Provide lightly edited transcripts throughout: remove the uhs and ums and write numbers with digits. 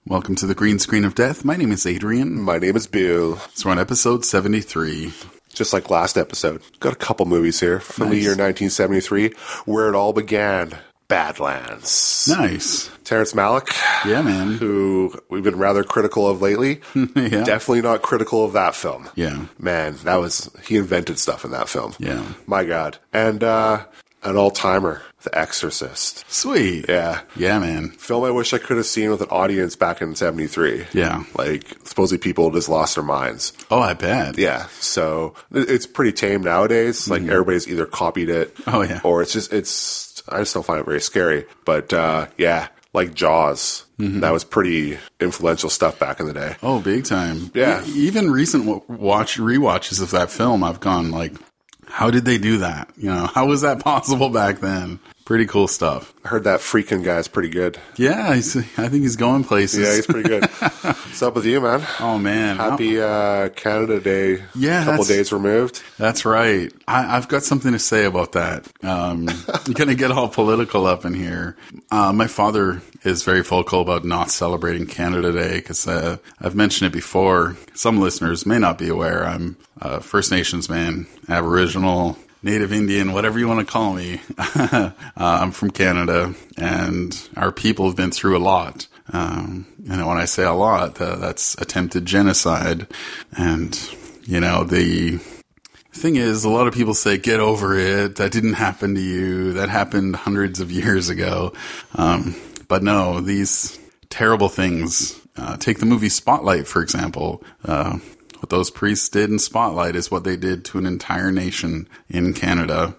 Welcome to the Green Screen of Death. My name is Adrian. My name is Bill. So we're on episode 73. Just like last episode, got a couple movies here from the year 1973, where it all began. Badlands. Nice. Terrence Malick. Yeah, man. Who we've been rather critical of lately. Yeah. Definitely not critical of that film. Yeah. Man, he invented stuff in that film. Yeah. My God. And an all-timer, The Exorcist. Sweet. Yeah. Yeah, man. Film I wish I could have seen with an audience back in 73. Yeah. Like, supposedly people just lost their minds. Oh, I bet. Yeah, so it's pretty tame nowadays. Like, everybody's either copied it. Oh, yeah. Or I just don't find it very scary. But, yeah, like Jaws. That was pretty influential stuff back in the day. Oh, big time. Yeah. Even recent rewatches of that film, I've gone like, how did they do that? You know, how was that possible back then? Pretty cool stuff. I heard that freaking guy's pretty good. Yeah, I think he's going places. Yeah, he's pretty good. What's up with you, man? Oh, man. Happy Canada Day. Yeah, a couple days removed. That's right. I've got something to say about that. You're going to get all political up in here. My father is very vocal about not celebrating Canada Day because I've mentioned it before. Some listeners may not be aware. I'm a First Nations man, Aboriginal, Native Indian, whatever you want to call me. I'm from Canada, and our people have been through a lot. And when I say a lot, that's attempted genocide. And, you know, the thing is, a lot of people say, get over it. That didn't happen to you. That happened hundreds of years ago. But no, these terrible things. Take the movie Spotlight, for example. What those priests did in Spotlight is what they did to an entire nation in Canada,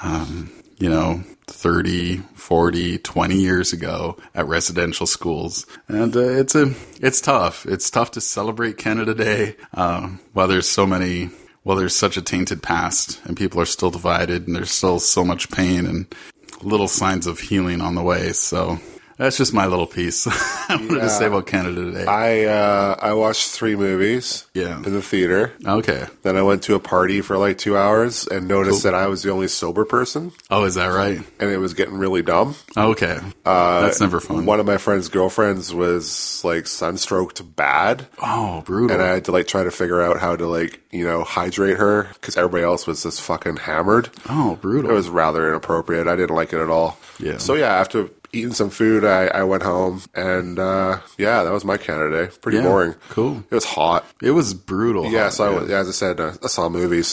30, 40, 20 years ago at residential schools. And it's tough. It's tough to celebrate Canada Day while there's such a tainted past and people are still divided and there's still so much pain and little signs of healing on the way. So that's just my little piece I wanted to say about Canada Day. I watched 3 movies in the theater. Okay. Then I went to a party for like 2 hours and noticed that I was the only sober person. Oh, is that right? And it was getting really dumb. Okay. That's never fun. One of my friend's girlfriends was like sunstroked bad. Oh, brutal. And I had to like try to figure out how to hydrate her because everybody else was just fucking hammered. Oh, brutal. It was rather inappropriate. I didn't like it at all. Yeah. So yeah, after eating some food, I went home, and that was my Canada Day. Pretty boring. Cool. It was hot. It was brutal. Yeah, hot, as I said, I saw movies.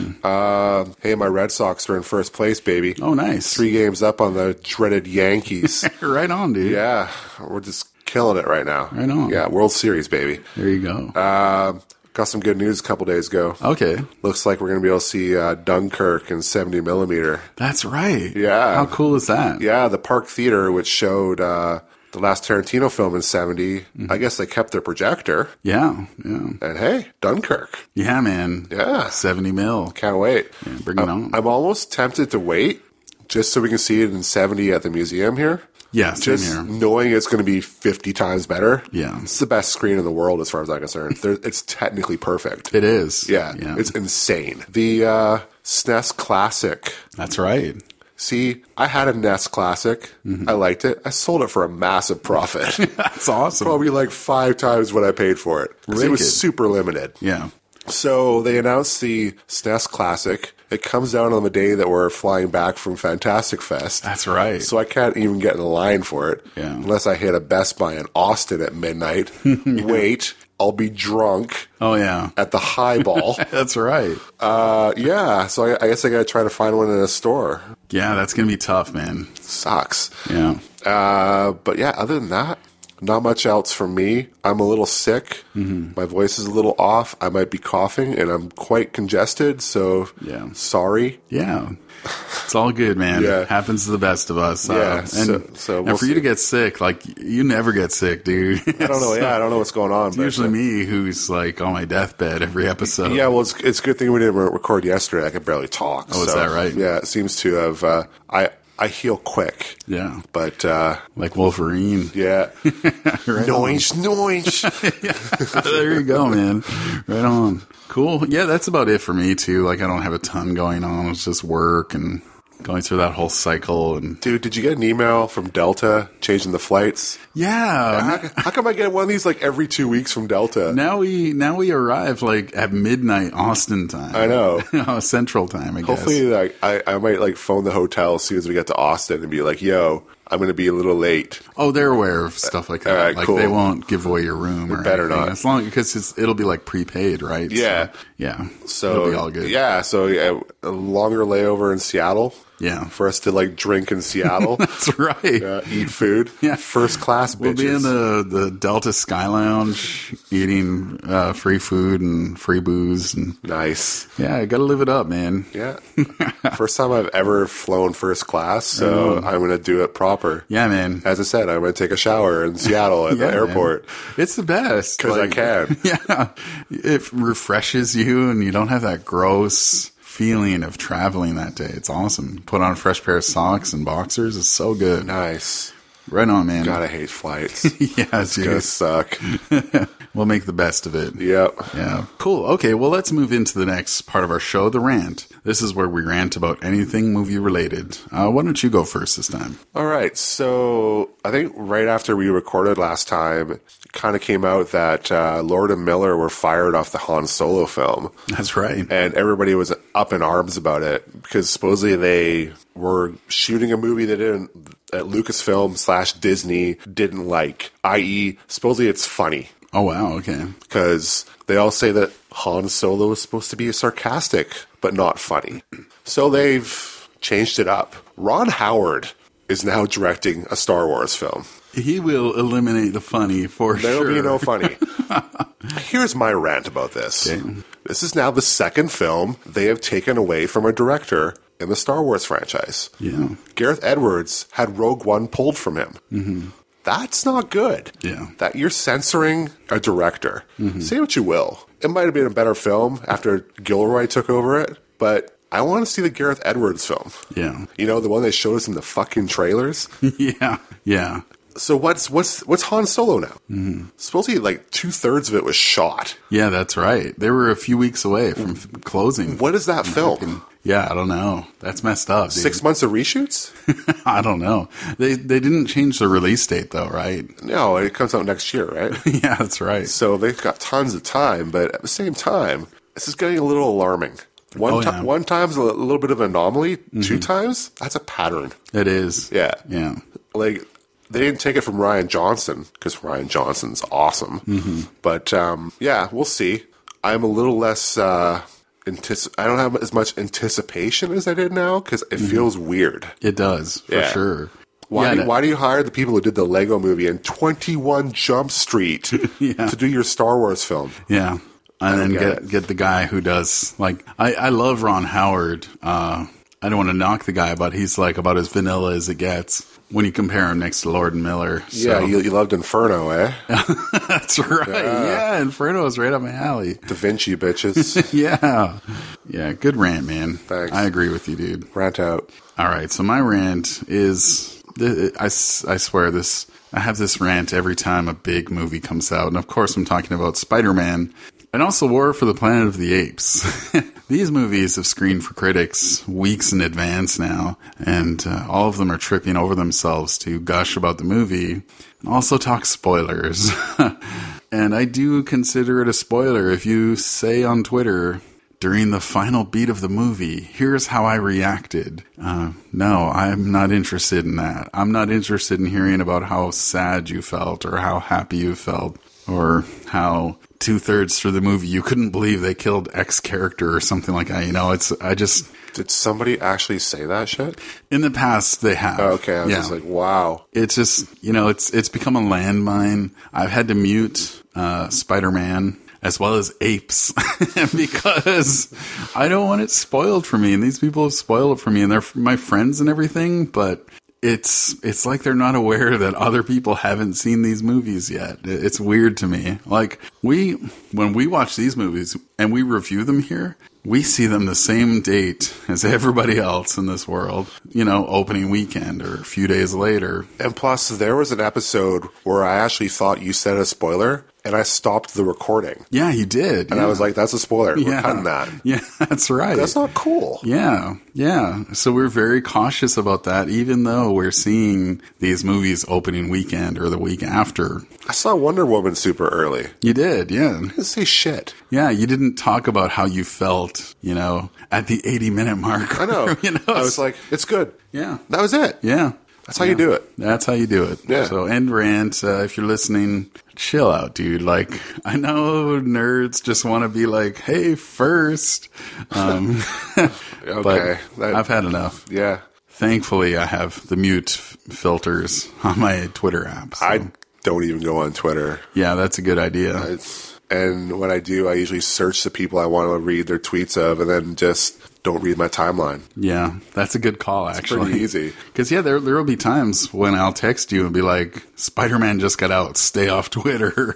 Hey, my Red Sox are in first place, baby. Oh, nice. 3 games up on the dreaded Yankees. Right on, dude. Yeah, we're just killing it right now. Right on. Yeah, World Series, baby. There you go. Got some good news a couple days ago. Okay. Looks like we're going to be able to see Dunkirk in 70 millimeter. That's right. Yeah. How cool is that? Yeah, the Park Theater, which showed the last Tarantino film in 70, I guess they kept their projector. Yeah. And hey, Dunkirk. Yeah, man. Yeah. 70 mil. Can't wait. Yeah, bring it on. I'm almost tempted to wait just so we can see it in 70 at the museum here. Yeah, same just here. knowing it's going to be 50 times better. Yeah. It's the best screen in the world as far as I'm concerned. It's technically perfect. It is. Yeah. It's insane. The SNES Classic. That's right. See, I had a NES Classic. I liked it. I sold it for a massive profit. That's awesome. Probably like 5 times what I paid for it. 'Cause it was Wicked. super limited. Yeah. So they announced the SNES Classic. It comes down on the day that we're flying back from Fantastic Fest. That's right. So I can't even get in a line for it. Yeah. Unless I hit a Best Buy in Austin at midnight. Wait, I'll be drunk Oh, yeah. at the highball. That's right. So I guess I gotta try to find one in a store. Yeah, that's going to be tough, man. Sucks. Yeah. But yeah, other than that, not much else from me. I'm a little sick. My voice is a little off. I might be coughing, and I'm quite congested, so sorry. Yeah. It's all good, man. Yeah. Happens to the best of us. Yeah, And so we'll for you see. to get sick, like, you never get sick, dude. I don't know. Yeah, I don't know what's going on. It's usually me who's, like, on my deathbed every episode. Yeah, well, it's a good thing we didn't record yesterday. I could barely talk. Oh, is that right? Yeah, it seems to have. I heal quick. Yeah. But, Like Wolverine. yeah. Right Noise. There you go, man. Right on. Cool. Yeah, that's about it for me, too. Like, I don't have a ton going on. It's just work and going through that whole cycle. And dude, did you get an email from Delta changing the flights? Yeah. How come I get one of these like every 2 weeks from Delta? Now we arrive like at midnight Austin time. I know. Central time, I guess. Hopefully, like I might like phone the hotel as soon as we get to Austin and be like, "Yo, I'm going to be a little late." Oh, they're aware of stuff like that. All right, like cool. They won't give away your room or better anything. not. As long because it'll be like prepaid, right? Yeah. So it'll be all good. Yeah. So a longer layover in Seattle. Yeah. For us to like drink in Seattle. That's right. Eat food. Yeah. First class bitches. We'll be in the Delta Sky Lounge eating free food and free booze. And nice. Yeah, I got to live it up, man. Yeah. First time I've ever flown first class, so I'm going to do it proper. Yeah, man. As I said, I'm going to take a shower in Seattle at the airport. Man. It's the best. Because I can. Yeah. It refreshes you and you don't have that gross feeling of traveling that day. It's awesome. Put on a fresh pair of socks and boxers. It's so good. Nice. Right on, man. God, I hate flights. Yeah, it's going to suck. We'll make the best of it. Yep. Yeah. Cool. Okay, well, let's move into the next part of our show, the rant. This is where we rant about anything movie related. Why don't you go first this time? All right. So I think right after we recorded last time, it kind of came out that Lord and Miller were fired off the Han Solo film. That's right. And everybody was up in arms about it because supposedly they were shooting a movie that Lucasfilm/Disney didn't like, i.e. supposedly it's funny. Oh, wow. Okay. Because they all say that Han Solo is supposed to be sarcastic, but not funny. So they've changed it up. Ron Howard is now directing a Star Wars film. He will eliminate the funny for sure. There'll be no funny. Here's my rant about this. Okay. This is now the second film they have taken away from a director in the Star Wars franchise. Yeah. Gareth Edwards had Rogue One pulled from him. Mm-hmm. That's not good. Yeah. That you're censoring a director. Mm-hmm. Say what you will. It might have been a better film after Gilroy took over it, but I want to see the Gareth Edwards film. Yeah. You know, the one they showed us in the fucking trailers? Yeah. Yeah. So what's Han Solo now? Mm-hmm. Supposedly, like 2/3 of it was shot. Yeah, that's right. They were a few weeks away from closing. What is that film? Yeah, I don't know. That's messed up, dude. 6 months of reshoots? I don't know. They didn't change the release date, though, right? No, it comes out next year, right? Yeah, that's right. So they've got tons of time, but at the same time, this is getting a little alarming. One time's a little bit of an anomaly. Mm-hmm. 2 times, that's a pattern. It is. Yeah. Yeah. Like, they didn't take it from Rian Johnson, because Rian Johnson's awesome. Mm-hmm. But, yeah, we'll see. I'm a little less... I don't have as much anticipation as I did now because it feels weird. It does, for sure. Why do you hire the people who did the Lego movie and 21 Jump Street to do your Star Wars film? Yeah. And then get the guy who does, like, I love Ron Howard. I don't want to knock the guy, but he's like about as vanilla as it gets when you compare him next to Lord and Miller. So. Yeah, you loved Inferno, eh? That's right. Yeah, Inferno is right up my alley. Da Vinci, bitches. Yeah. Yeah, good rant, man. Thanks. I agree with you, dude. Rant out. All right, so my rant is, I swear this, I have this rant every time a big movie comes out. And of course I'm talking about Spider-Man. And also War for the Planet of the Apes. These movies have screened for critics weeks in advance now, and all of them are tripping over themselves to gush about the movie and also talk spoilers. And I do consider it a spoiler if you say on Twitter, during the final beat of the movie, here's how I reacted. No, I'm not interested in that. I'm not interested in hearing about how sad you felt or how happy you felt or how 2/3 through the movie you couldn't believe they killed X character or something like that. You know, Did somebody actually say that shit? In the past, they have. Oh, okay, I was just like, wow. It's just, you know, it's become a landmine. I've had to mute Spider-Man as well as Apes because I don't want it spoiled for me. And these people have spoiled it for me, and they're my friends and everything, but it's like they're not aware that other people haven't seen these movies yet. It's weird to me. Like, when we watch these movies and we review them here, we see them the same date as everybody else in this world, you know, opening weekend or a few days later. And plus, there was an episode where I actually thought you said a spoiler, and I stopped the recording. Yeah, he did. And I was like, that's a spoiler. We're cutting that. Yeah, that's right. That's not cool. Yeah, yeah. So we're very cautious about that, even though we're seeing these movies opening weekend or the week after. I saw Wonder Woman super early. You did, yeah. I didn't say shit. Yeah, you didn't talk about how you felt, at the 80-minute mark. I know. I was like, it's good. Yeah. That was it. Yeah. That's how you do it. That's how you do it. Yeah. So, end rant, if you're listening, chill out, dude. Like, I know nerds just want to be like, hey, first. Okay. But I've had enough. Yeah. Thankfully, I have the mute filters on my Twitter app. So. I don't even go on Twitter. Yeah, that's a good idea. And when I do, I usually search the people I want to read their tweets of and then just don't read my timeline. Yeah, that's a good call, actually. It's pretty easy. Because, there will be times when I'll text you and be like, Spider-Man just got out, stay off Twitter.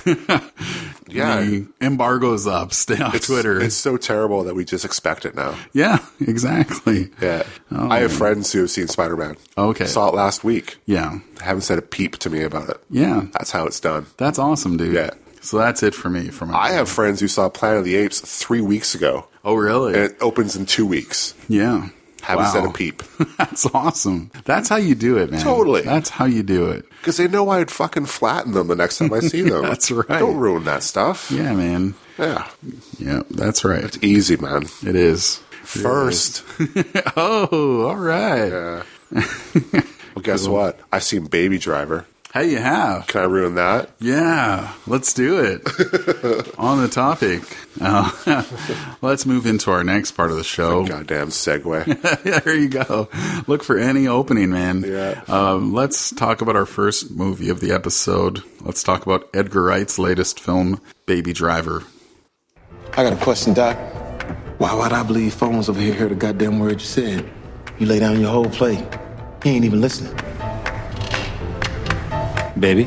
Yeah. The embargo's up, stay off Twitter. It's so terrible that we just expect it now. Yeah, exactly. Yeah. I have friends who have seen Spider-Man. Okay. Saw it last week. Yeah. Haven't said a peep to me about it. Yeah. That's how it's done. That's awesome, dude. Yeah. So that's it for me. I have friends who saw Planet of the Apes 3 weeks ago. Oh, really? And it opens in 2 weeks. Yeah. Haven't said a peep. That's awesome. That's how you do it, man. Totally. That's how you do it. Because they know I'd fucking flatten them the next time I see them. That's right. Don't ruin that stuff. Yeah, man. Yeah. Yeah, that's right. It's easy, man. It is. First. Oh, all right. Yeah. Well, guess what? I've seen Baby Driver. Hey, you have. Can I ruin that? Yeah, let's do it. On the topic. Let's move into our next part of the show. Goddamn segue. There you go. Look for any opening, man. Yeah. Let's talk about our first movie of the episode. Let's talk about Edgar Wright's latest film, Baby Driver. I got a question, Doc. Why would I believe phones over here heard the goddamn word you said? You lay down your whole plate. He ain't even listening. Baby?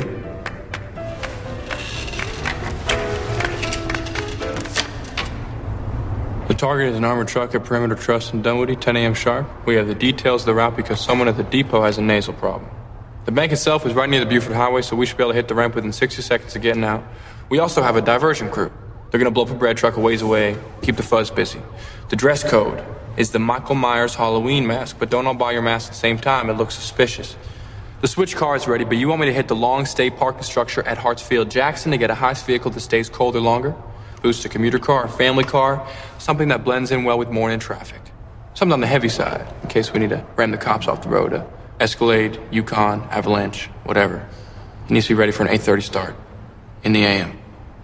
The target is an armored truck at Perimeter Trust in Dunwoody, 10 a.m. sharp. We have the details of the route because someone at the depot has a nasal problem. The bank itself is right near the Buford Highway, so we should be able to hit the ramp within 60 seconds of getting out. We also have a diversion crew. They're going to blow up a bread truck a ways away, keep the fuzz busy. The dress code is the Michael Myers Halloween mask, but don't all buy your mask at the same time. It looks suspicious. The switch car is ready, but you want me to hit the long stay parking structure at Hartsfield Jackson to get a heist vehicle that stays colder longer? Boost a commuter car, a family car, something that blends in well with morning traffic. Something on the heavy side, in case we need to ram the cops off the road. A Escalade, Yukon, Avalanche, whatever. It needs to be ready for an 8:30 start. In the AM.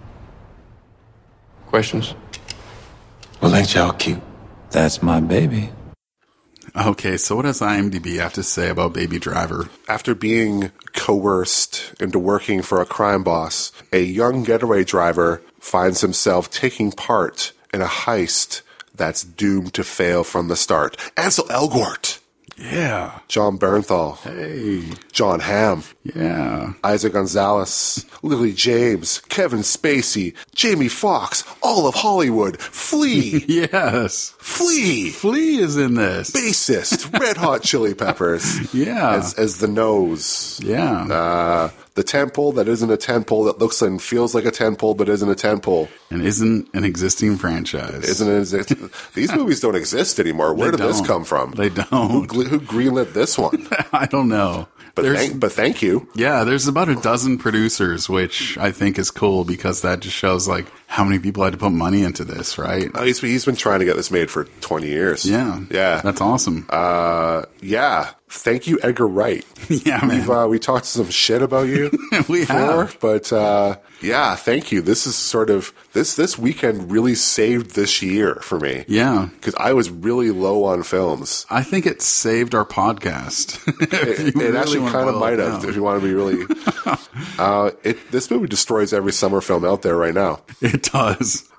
Questions? Well, ain't y'all cute? That's my baby. Okay, so what does IMDb have to say about Baby Driver? After being coerced into working for a crime boss, a young getaway driver finds himself taking part in a heist that's doomed to fail from the start. Ansel Elgort. Yeah. John Bernthal. Hey. John Hamm. Yeah. Isaac Gonzalez. Lily James. Kevin Spacey. Jamie Foxx. All of Hollywood. Flea. Yes. Flea. Flea is in this. Bassist. Red Hot Chili Peppers. Yeah. As the nose. Yeah. The tentpole that isn't a tentpole that looks and feels like a tentpole but isn't a tentpole. And isn't an existing franchise. These movies don't exist anymore. Where did this come from? They don't. Who greenlit this one? I don't know. But thank you. Yeah, there's about a dozen producers, which I think is cool because that just shows like how many people had to put money into this, right? Oh, he's been trying to get this made for 20 years. Yeah. That's awesome. Yeah. Thank you, Edgar Wright. Yeah, man. We talked some shit about you we before, have. but yeah, thank you. This is sort of this weekend really saved this year for me. Yeah, because I was really low on films. I think it saved our podcast. It actually kind of might have, if you want to be really. This movie destroys every summer film out there right now. It does.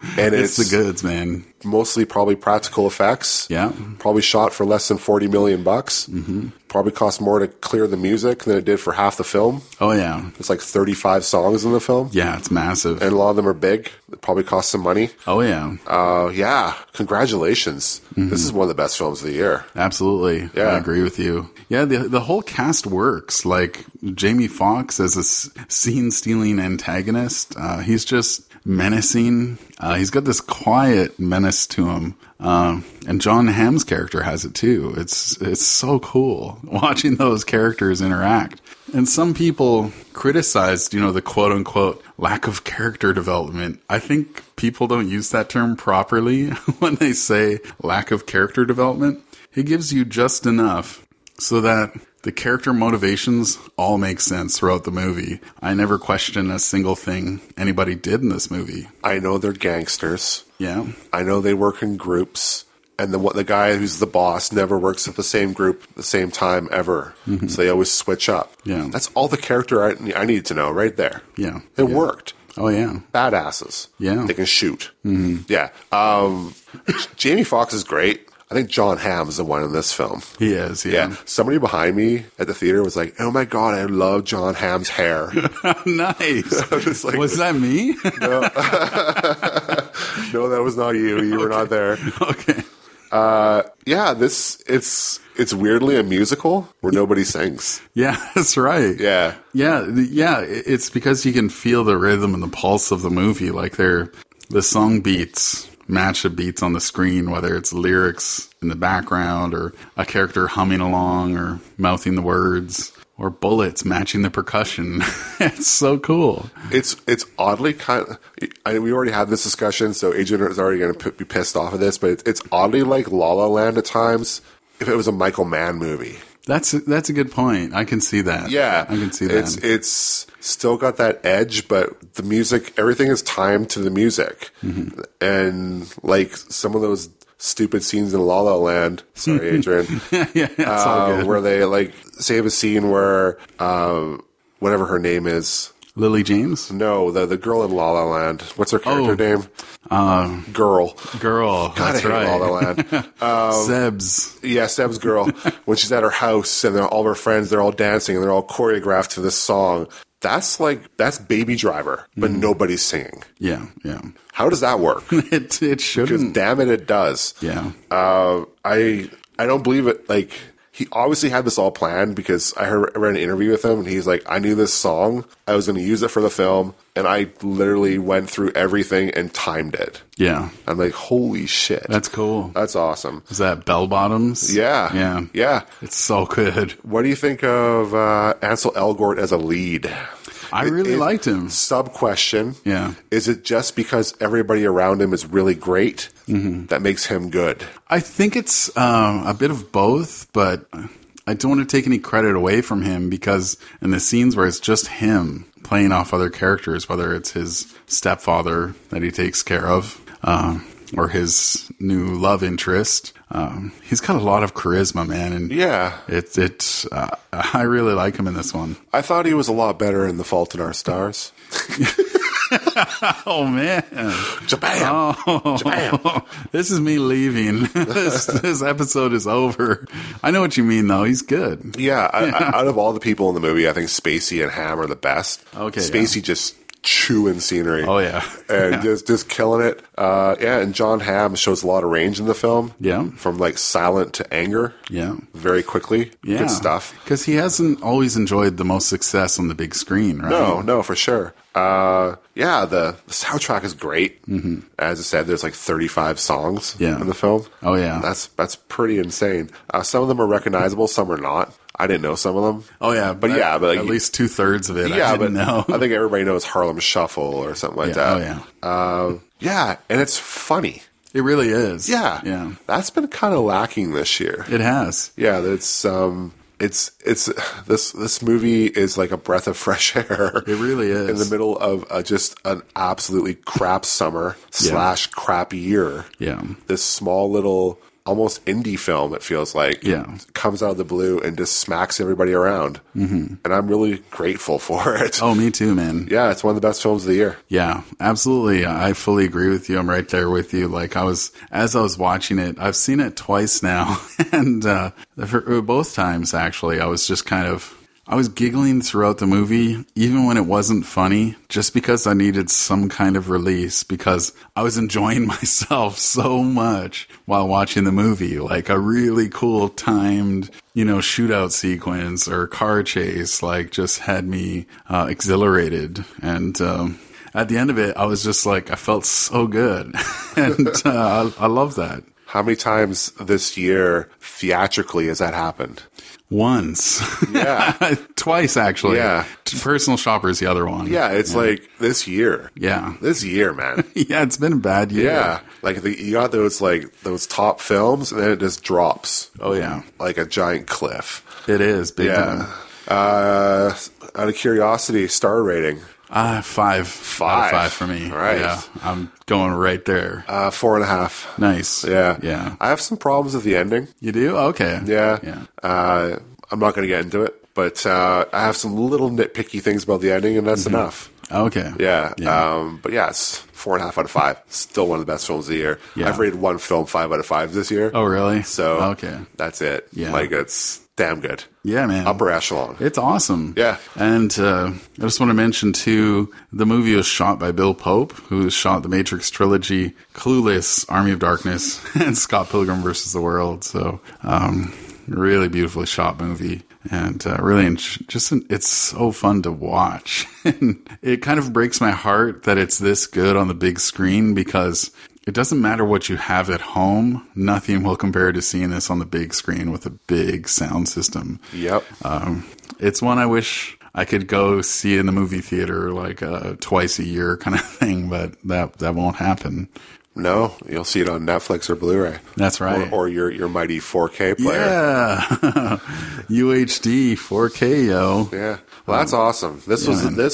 And it's the goods, man. Mostly probably practical effects. Yeah. Probably shot for less than $40 million. Mm-hmm. Probably cost more to clear the music than it did for half the film. Oh, yeah. It's like 35 songs in the film. Yeah, it's massive. And a lot of them are big. It probably cost some money. Oh, yeah. Yeah. Congratulations. Mm-hmm. This is one of the best films of the year. Absolutely. Yeah. I agree with you. Yeah, the whole cast works. Like, Jamie Foxx as a scene-stealing antagonist, he's just menacing. He's got this quiet menace to him. And John Hamm's character has it too. It's so cool watching those characters interact. And some people criticized, the quote unquote lack of character development. I think people don't use that term properly when they say lack of character development. It gives you just enough so that the character motivations all make sense throughout the movie. I never question a single thing anybody did in this movie. I know they're gangsters. Yeah. I know they work in groups. And the guy who's the boss never works at the same group at the same time ever. Mm-hmm. So they always switch up. Yeah. That's all the character I need to know right there. Yeah. It worked. Oh, yeah. Badasses. Yeah. They can shoot. Mm-hmm. Yeah. Jamie Foxx is great. I think John Hamm is the one in this film. He is, yeah. Somebody behind me at the theater was like, oh my God, I love John Hamm's hair. Nice. Like, was that me? No. No, that was not you. You were not there. Okay. It's weirdly a musical where nobody sings. Yeah, that's right. Yeah. Yeah. It's because you can feel the rhythm and the pulse of the movie. Like the song beats match the beats on the screen, whether it's lyrics in the background or a character humming along or mouthing the words or bullets matching the percussion. It's so cool. It's oddly kind of, we already had this discussion, so Adrian is already going to be pissed off of this, but it's oddly like La La Land at times if it was a Michael Mann movie. That's a good point. I can see that. Yeah. I can see that. It's still got that edge, but the music, everything is timed to the music. Mm-hmm. And like some of those stupid scenes in La La Land, sorry, Adrian, yeah, that's all good. Where they like save a scene where, whatever her name is. Lily James? No, the girl in La La Land. What's her character name? Girl. God, that's right. La La Land. Sebs. Yeah, Seb's girl. When she's at her house and all of her friends, they're all dancing and they're all choreographed to this song. That's Baby Driver, but nobody's singing. Yeah. How does that work? It shouldn't. Because damn it does. Yeah. I don't believe it. Like, he obviously had this all planned because I read an interview with him and he's like, I knew this song. I was going to use it for the film. And I literally went through everything and timed it. Yeah. I'm like, holy shit. That's cool. That's awesome. Is that Bell Bottoms? Yeah. It's so good. What do you think of Ansel Elgort as a lead? I really liked him. Sub-question. Yeah. Is it just because everybody around him is really great that makes him good? I think it's a bit of both, but I don't want to take any credit away from him because in the scenes where it's just him playing off other characters, whether it's his stepfather that he takes care of, or his new love interest, he's got a lot of charisma, man. And yeah, I really like him in this one. I thought he was a lot better in The Fault in Our Stars. Oh man, Japan. This is me leaving. This episode is over. I know what you mean, though. He's good. Yeah, out of all the people in the movie, I think Spacey and Hamm are the best. Okay, Spacey just chewing scenery. Oh yeah, and just killing it. And John Hamm shows a lot of range in the film. Yeah, from like silent to anger. Yeah, very quickly. Yeah, good stuff. Because he hasn't always enjoyed the most success on the big screen, right? No, for sure. The soundtrack is great. Mm-hmm. As I said, there's like 35 songs in the film. Oh yeah, that's pretty insane. Some of them are recognizable, some are not. I didn't know some of them. Oh yeah, but like, at least 2/3 of it. I didn't know. I think everybody knows Harlem Shuffle or something like that. Oh yeah, and it's funny. It really is. Yeah. That's been kind of lacking this year. It has. Yeah, it's this movie is like a breath of fresh air. It really is. In the middle of just an absolutely crap summer / crap year. Yeah. This small little almost indie film, it feels like. Yeah. It comes out of the blue and just smacks everybody around. Mm-hmm. And I'm really grateful for it. Oh, me too, man. Yeah, it's one of the best films of the year. Yeah, absolutely. I fully agree with you. I'm right there with you. Like as I was watching it, I've seen it twice now. And for both times, actually, I was just I was giggling throughout the movie, even when it wasn't funny, just because I needed some kind of release, because I was enjoying myself so much while watching the movie. Like a really cool timed, shootout sequence or car chase, like just had me exhilarated. And at the end of it, I was just like, I felt so good. And I love that. How many times this year, theatrically, has that happened? Once. Yeah. Twice, actually. Yeah. Personal Shopper's the other one. Yeah, it's like this year. Yeah. This year, man. Yeah, it's been a bad year. Yeah. Like you got those top films and then it just drops. Oh, yeah. Like a giant cliff. It is. Big Yeah. Out of curiosity, star rating. 5 out of 5 for me. Right. Yeah. I'm going right there. 4.5. Nice. Yeah. Yeah. I have some problems with the ending. You do? Okay. Yeah. Yeah. I'm not going to get into it, but I have some little nitpicky things about the ending, and that's enough. Okay. Yeah. Yeah. But yeah, it's 4.5 out of 5. Still one of the best films of the year. Yeah. I've rated one film 5 out of 5 this year. Oh, really? So okay. That's it. Yeah. Like it's damn good. Yeah, man. Upper echelon. It's awesome. Yeah. And I just want to mention, too, the movie was shot by Bill Pope, who shot the Matrix trilogy, Clueless, Army of Darkness, and Scott Pilgrim vs. the World. So, really beautifully shot movie. And really, it's so fun to watch. And it kind of breaks my heart that it's this good on the big screen, because it doesn't matter what you have at home. Nothing will compare to seeing this on the big screen with a big sound system. Yep. It's one I wish I could go see in the movie theater like twice a year kind of thing, but that won't happen. No, you'll see it on Netflix or Blu-ray. That's right. Or your mighty 4K player. Yeah. UHD 4K, yo. Yeah. Well, that's awesome. This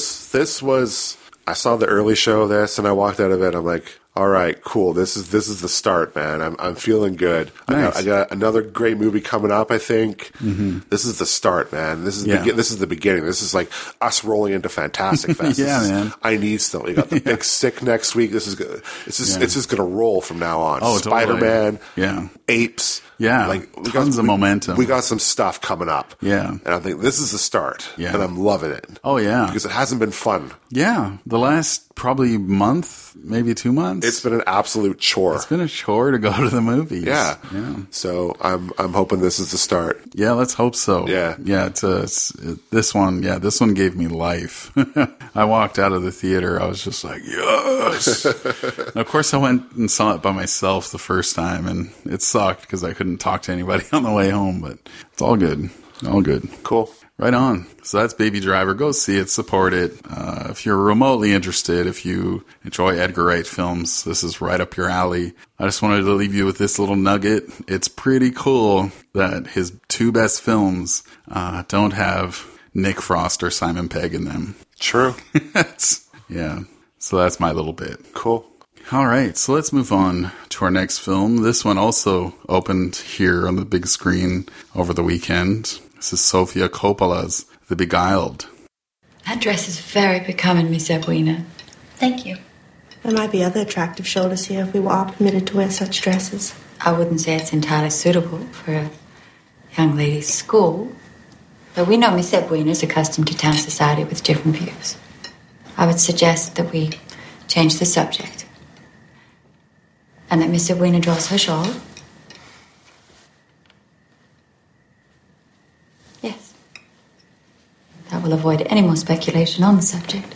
was I saw the early show of this and I walked out of it. I'm like, all right, cool. This is the start, man. I'm feeling good. Nice. I got another great movie coming up, I think. Mm-hmm. This is the start, man. This is the beginning. This is like us rolling into Fantastic Fest. Yeah, man. I need still. We got the Big Sick next week. This is good. It's just going to roll from now on. Oh, Spider-Man. Totally. Yeah. Apes. Yeah. Like tons of momentum. We got some stuff coming up. Yeah. And I think this is the start. Yeah. And I'm loving it. Oh, yeah. Because it hasn't been fun. Yeah. The last probably month, maybe 2 months. It's been an absolute chore. It's been a chore to go to the movies. Yeah. Yeah. So I'm hoping this is the start. Yeah, let's hope so. Yeah. Yeah, this one gave me life. I walked out of the theater, I was just like, yes! And of course, I went and saw it by myself the first time, and it sucked because I couldn't talk to anybody on the way home, but it's all good. All good. Cool. Right on. So that's Baby Driver. Go see it, support it. If you're remotely interested, if you enjoy Edgar Wright films, this is right up your alley. I just wanted to leave you with this little nugget. It's pretty cool that his 2 best films don't have Nick Frost or Simon Pegg in them. True. Yeah. So that's my little bit. Cool. All right, so let's move on to our next film. This one also opened here on the big screen over the weekend. This is Sofia Coppola's The Beguiled. That dress is very becoming, Miss Edwina. Thank you. There might be other attractive shoulders here if we were all permitted to wear such dresses. I wouldn't say it's entirely suitable for a young lady's school, but we know Miss Edwina is accustomed to town society with different views. I would suggest that we change the subject, and that Miss Edwina draws her shawl. Yes. That will avoid any more speculation on the subject.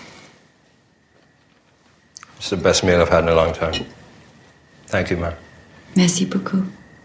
It's the best meal I've had in a long time. Thank you, ma'am. Merci beaucoup.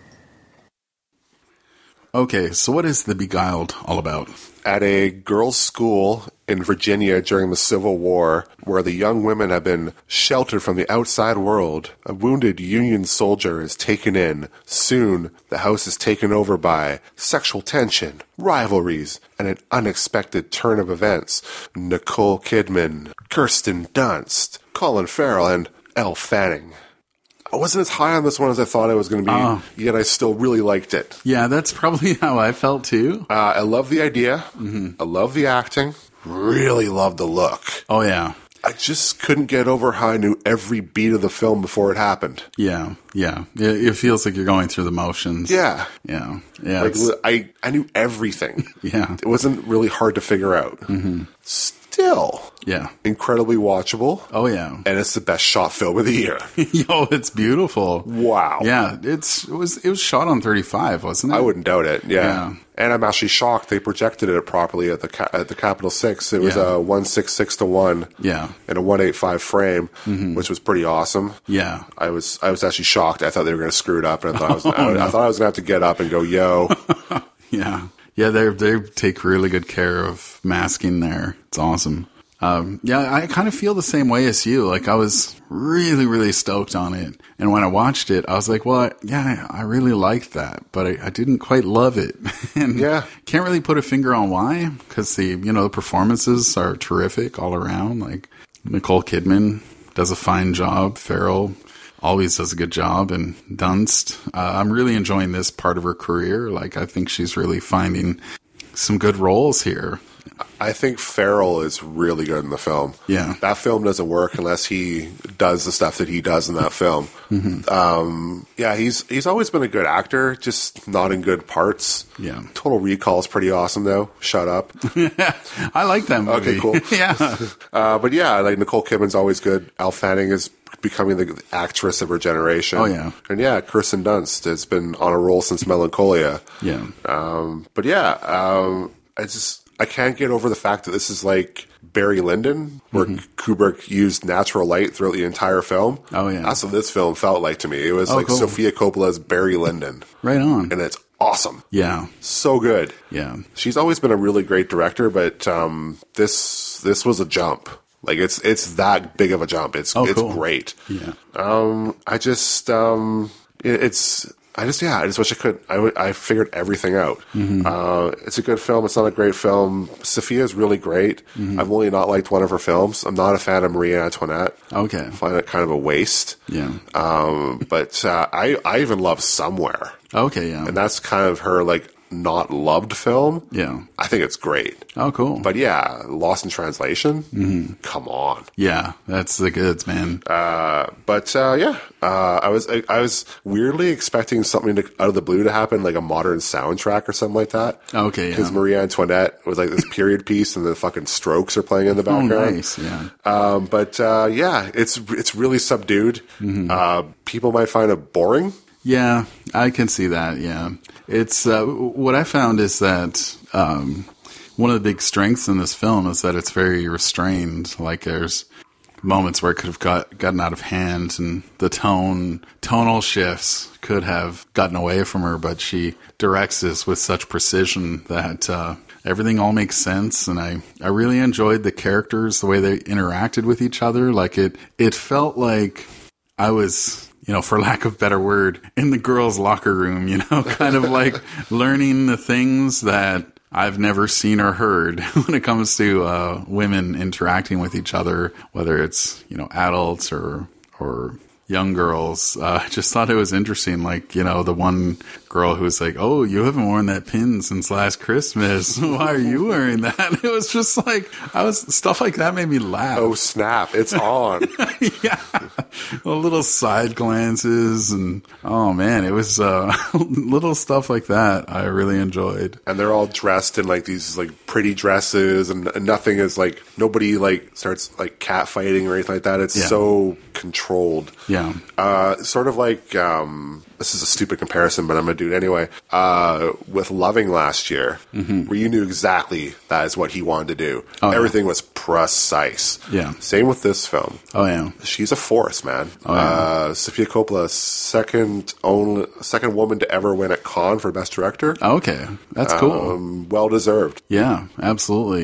Okay, so what is The Beguiled all about? At a girls' school in Virginia during the Civil War, where the young women have been sheltered from the outside world, a wounded Union soldier is taken in. Soon, the house is taken over by sexual tension, rivalries, and an unexpected turn of events. Nicole Kidman, Kirsten Dunst, Colin Farrell, and Elle Fanning. I wasn't as high on this one as I thought I was going to be, yet I still really liked it. Yeah, that's probably how I felt too. I love the idea. I love the acting. Really love the look. Oh, yeah. I just couldn't get over how I knew every beat of the film before it happened. Yeah. It feels like you're going through the motions. Yeah. Like, I knew everything. Yeah. It wasn't really hard to figure out. Still, incredibly watchable. Oh, yeah. And it's the best shot film of the year. Yo, it's beautiful. Wow. Yeah, it was shot on 35, wasn't it? I wouldn't doubt it. Yeah. And I'm actually shocked they projected it properly at the Capital 6. It was a 166:1. Yeah. And a 185 frame, which was pretty awesome. Yeah. I was actually shocked. I thought they were going to screw it up, and I thought I thought I was going to have to get up and go, yo. Yeah. Yeah, they take really good care of masking there. It's awesome. I kind of feel the same way as you. Like, I was really, really stoked on it. And when I watched it, I was like, well, yeah, I really liked that, but I didn't quite love it. And can't really put a finger on why, because the performances are terrific all around. Like, Nicole Kidman does a fine job. Farrell always does a good job, and Dunst. I'm really enjoying this part of her career. Like, I think she's really finding some good roles here. I think Farrell is really good in the film. Yeah. That film doesn't work unless he does the stuff that he does in that film. He's always been a good actor, just not in good parts. Yeah. Total Recall is pretty awesome, though. Shut up. I like that movie. Okay, cool. Yeah. But yeah, like Nicole Kidman's always good. Elle Fanning is becoming the actress of her generation. Oh, yeah. And yeah, Kirsten Dunst has been on a roll since Melancholia. Yeah. I can't get over the fact that this is like Barry Lyndon, where Kubrick used natural light throughout the entire film. Oh, yeah. That's what this film felt like to me. It was cool. Sofia Coppola's Barry Lyndon. Right on. And it's awesome. Yeah. So good. Yeah. She's always been a really great director, but this was a jump. Like, it's that big of a jump. It's cool. great. Yeah. I just wish I could. I figured everything out. It's a good film. It's not a great film. Sophia's really great. I've only not liked one of her films. I'm not a fan of Marie Antoinette. Okay. I find it kind of a waste. Yeah. But I even love Somewhere. Okay, yeah. And that's kind of her, like, not loved film. Yeah. I think it's great. Oh, cool. But yeah, Lost in Translation. Come on. Yeah, that's the goods, man. I was weirdly expecting something out of the blue to happen, like a modern soundtrack or something like that. Okay, yeah. Because Marie Antoinette was like this period piece, and the fucking Strokes are playing in the background. Oh, nice. Yeah. It's really subdued. People might find it boring. Yeah, I can see that. Yeah, it's what I found is that one of the big strengths in this film is that it's very restrained. Like, there's moments where it could have gotten out of hand, and the tonal shifts could have gotten away from her, but she directs this with such precision that everything all makes sense. And I really enjoyed the characters, the way they interacted with each other. Like, it felt like I was, for lack of a better word, in the girls' locker room, kind of like learning the things that I've never seen or heard when it comes to women interacting with each other, whether it's, adults or young girls. I just thought it was interesting. Like, the one girl who was like, "Oh, you haven't worn that pin since last Christmas. Why are you wearing that?" It was just like, stuff like that made me laugh. Oh, snap. It's on. Yeah. Little side glances, and oh man, it was little stuff like that I really enjoyed. And they're all dressed in like these like pretty dresses, and nothing is like, nobody like starts like cat fighting or anything like that. It's so controlled. Yeah. Sort of like, this is a stupid comparison, but I'm going to do it anyway. With Loving last year, where you knew exactly that is what he wanted to do. Oh, everything was precise. Yeah. Same with this film. Oh, yeah. She's a force, man. Oh, yeah. Sofia Coppola, second woman to ever win at Cannes for Best Director. Okay. That's cool. Well deserved. Yeah, absolutely.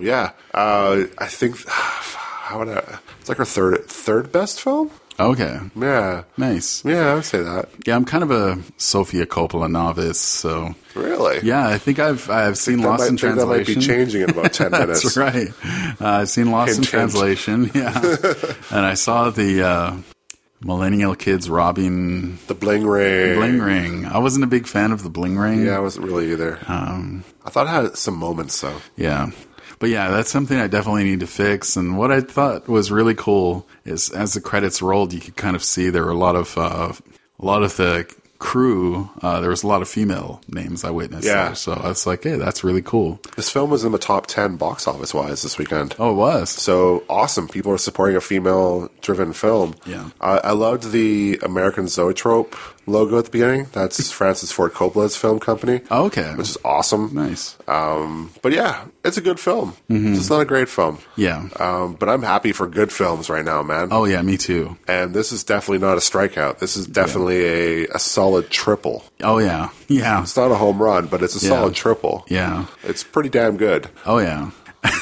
I think, it's like her third best film? Okay. Yeah. Nice. Yeah, I would say that. Yeah, I'm kind of a Sofia Coppola novice, so. Really? Yeah, I think I've seen Lost in Translation. That might be changing in about 10 minutes. That's right. I've seen Lost in Translation, yeah. And I saw the millennial kids robbing The bling ring. bling ring. I wasn't a big fan of the bling ring. Yeah, I wasn't really either. I thought it had some moments, though. Yeah. But yeah, that's something I definitely need to fix. And what I thought was really cool is as the credits rolled, you could kind of see there were a lot of the crew. There was a lot of female names I witnessed. Yeah. There. So I was like, hey, that's really cool. This film was in the top 10 box office wise this weekend. Oh, it was. So awesome. People are supporting a female driven film. Yeah. I loved the American Zoetrope logo at the beginning. That's Francis Ford Coppola's film company. Oh, okay. Which is awesome. Nice. But yeah, it's a good film. It's just not a great film. Yeah. But I'm happy for good films right now, man. Oh, yeah, me too. And this is definitely not a strikeout. This is definitely a solid triple. Oh, yeah. Yeah. It's not a home run, but it's a solid triple. Yeah. It's pretty damn good. Oh, yeah.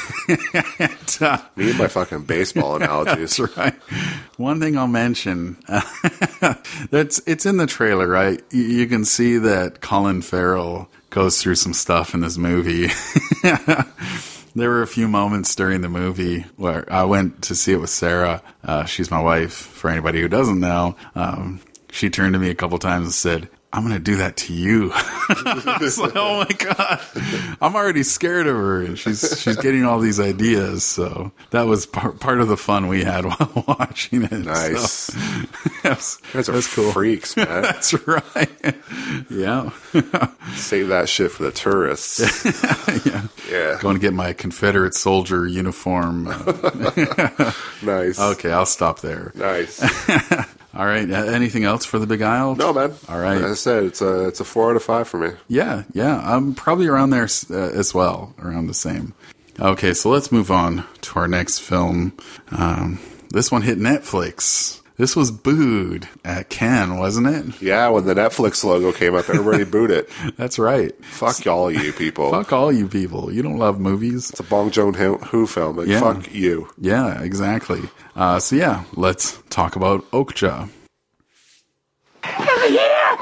Me and my fucking baseball analogies. That's right. One thing I'll mention, it's in the trailer, right? You can see that Colin Farrell goes through some stuff in this movie. There were a few moments during the movie where I went to see it with Sarah. She's my wife, for anybody who doesn't know. She turned to me a couple times and said, I'm going to do that to you. I was like, oh my God. I'm already scared of her. And she's getting all these ideas. So that was part of the fun we had while watching it. Nice. So, You guys are cool. freaks, man. That's right. Yeah. Save that shit for the tourists. Yeah. Going to get my Confederate soldier uniform. Nice. Okay, I'll stop there. Nice. All right. Anything else for the Big Isle? No, man. All right. As I said, it's a 4 out of 5 for me. Yeah. I'm probably around there as well, around the same. Okay, so let's move on to our next film. This one hit Netflix. This was booed at Cannes, wasn't it? Yeah, when the Netflix logo came up, everybody booed it. That's right. Fuck all you people. Fuck all you people. You don't love movies. It's a Bong Joon-ho film. Like, Yeah. fuck you. Yeah, exactly. So yeah, let's talk about Okja. Over here!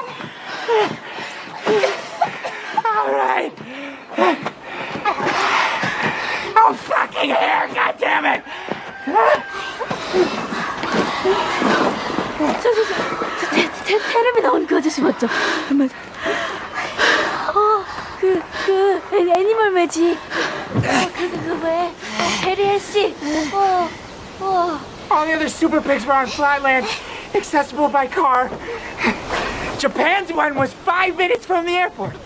All right. Oh, fucking hair, goddammit! 테레비 나오는 그 아저씨 맞죠? 맞아. 애니멀 매직. 그 왜? 베리엘 씨. All the other super pigs were on Flatland, accessible by car. Japan's one was 5 minutes from the airport.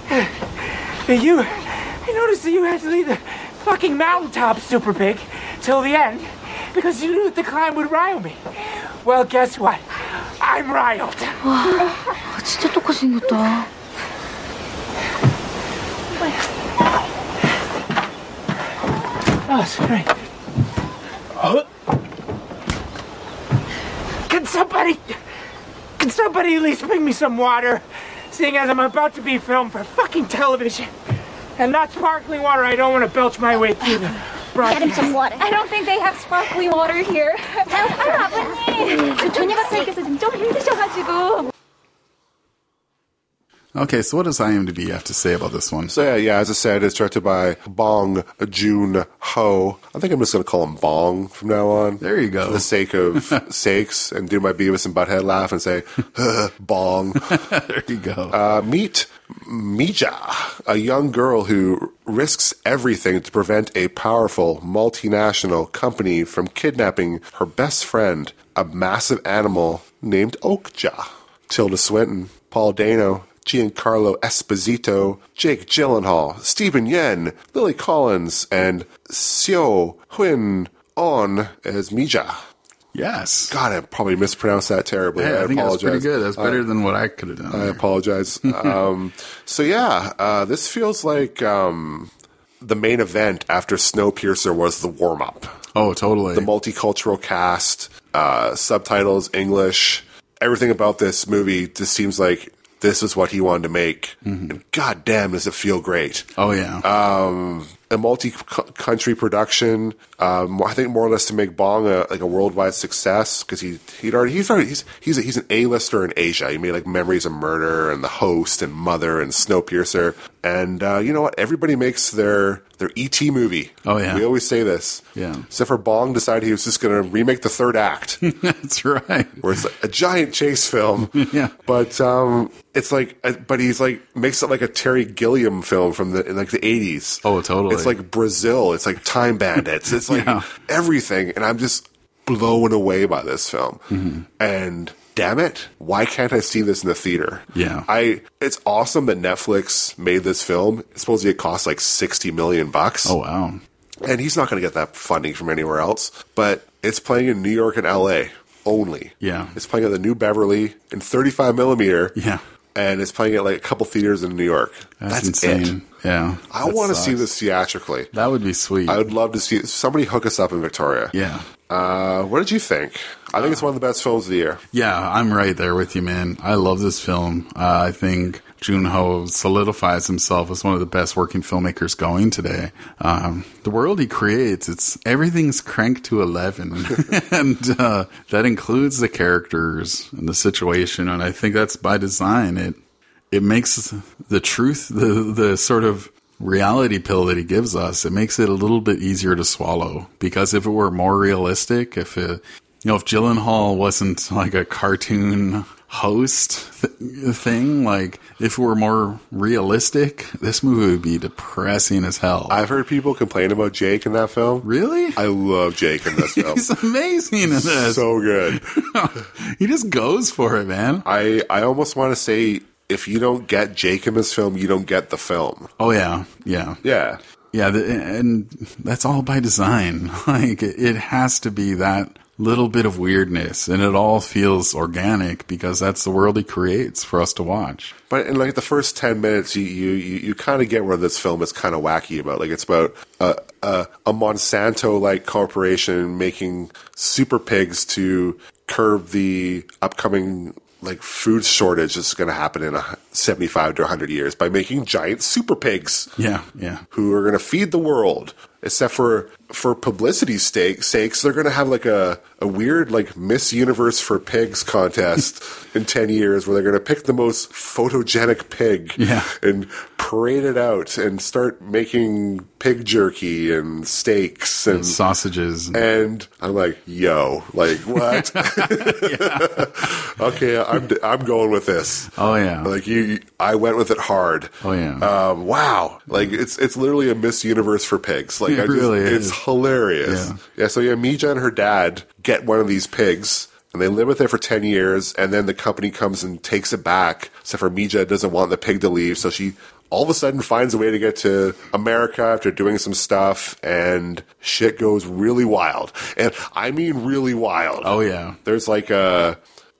I noticed that you had to leave the fucking mountaintop, super pig, till the end, because you knew that the climb would rile me. Well, guess what? I'm riled. 와, 진짜 똑같이 생겼다. Oh, sorry. Can somebody at least bring me some water? Seeing as I'm about to be filmed for fucking television. And not sparkling water, I don't want to belch my way through the broadcast. Get him some water. I don't think they have sparkling water here. 아버님, 조니 박사님께서 좀 힘드셔가지고. Okay, so what does IMDb have to say about this one? So yeah, as I said, it's directed by Bong Joon-ho. I think I'm just going to call him Bong from now on. There you go. For the sake of sakes, and do my Beavis and Butthead laugh and say, Bong. There you go. Meet Mija, a young girl who risks everything to prevent a powerful multinational company from kidnapping her best friend, a massive animal named Okja. Tilda Swinton, Paul Dano, Giancarlo Esposito, Jake Gyllenhaal, Stephen Yen, Lily Collins, and Seo Hyun On as Mija. Yes. God, I probably mispronounced that terribly. Yeah, I think apologize. that's pretty good. That's better than what I could have done. I apologize. So yeah, this feels like the main event after Snowpiercer was the warm-up. Oh, totally. The multicultural cast, subtitles, English, everything about this movie just seems like this is what he wanted to make. And God damn, does it feel great. Oh, yeah. a multi-country production. I think more or less to make Bong a worldwide success, because he's an A-lister in Asia. He made like Memories of Murder and The Host and Mother and Snowpiercer. And you know what? Everybody makes their E.T. movie. Oh, yeah. We always say this. Yeah. Except for Bong decided he was just going to remake the third act. That's right. Where it's like a giant chase film. Yeah. But it's like, but he's like, makes it like a Terry Gilliam film from the 80s. Oh, totally. It's like Brazil. It's like Time Bandits. It's like everything. And I'm just blown away by this film. Mm-hmm. And damn it, why can't I see this in the theater? Yeah. It's awesome that Netflix made this film. Supposedly it cost like $60 million. Oh, wow. And he's not going to get that funding from anywhere else. But it's playing in New York and LA only. Yeah. It's playing at the New Beverly in 35 millimeter. Yeah. And it's playing at like a couple theaters in New York. That's insane. It. Yeah. I want to see this theatrically. That would be sweet. I would love to see somebody hook us up in Victoria. Yeah. What did you think? I think it's one of the best films of the year. Yeah, I'm right there with you, man. I love this film. I think Joon-ho solidifies himself as one of the best working filmmakers going today. The world he creates, everything's cranked to 11. And that includes the characters and the situation. And I think that's by design. It makes the truth, the sort of reality pill that he gives us, it makes it a little bit easier to swallow. Because if it were more realistic, if Gyllenhaal wasn't like a cartoon host thing, like if it were more realistic, this movie would be depressing as hell. I've heard people complain about Jake in that film. Really? I love Jake in this film. He's amazing in this. So good. He just goes for it, man. I almost want to say, if you don't get Jake in this film, you don't get the film. Oh, yeah. Yeah. Yeah. Yeah, and that's all by design. Like, it has to be that little bit of weirdness, and it all feels organic because that's the world he creates for us to watch. But in like the first 10 minutes, you kind of get where this film is kind of wacky about. Like, it's about a Monsanto-like corporation making super pigs to curb the upcoming like food shortage that's going to happen in 75 to 100 years by making giant super pigs. Yeah, yeah. Who are going to feed the world. Except for publicity's sakes, they're going to have like a weird like Miss Universe for Pigs contest in 10 years where they're going to pick the most photogenic pig and parade it out and start making pig jerky and steaks and sausages. And I'm like, yo, like what? Okay, I'm going with this. Oh yeah. Like I went with it hard. Oh yeah. Wow. Like it's literally a Miss Universe for pigs. Like it really is. It's hilarious. Yeah. So Mija and her dad get one of these pigs. And they live with it for 10 years, and then the company comes and takes it back. Except for Mija doesn't want the pig to leave, so she all of a sudden finds a way to get to America after doing some stuff, and shit goes really wild. And I mean really wild. Oh yeah. There's like an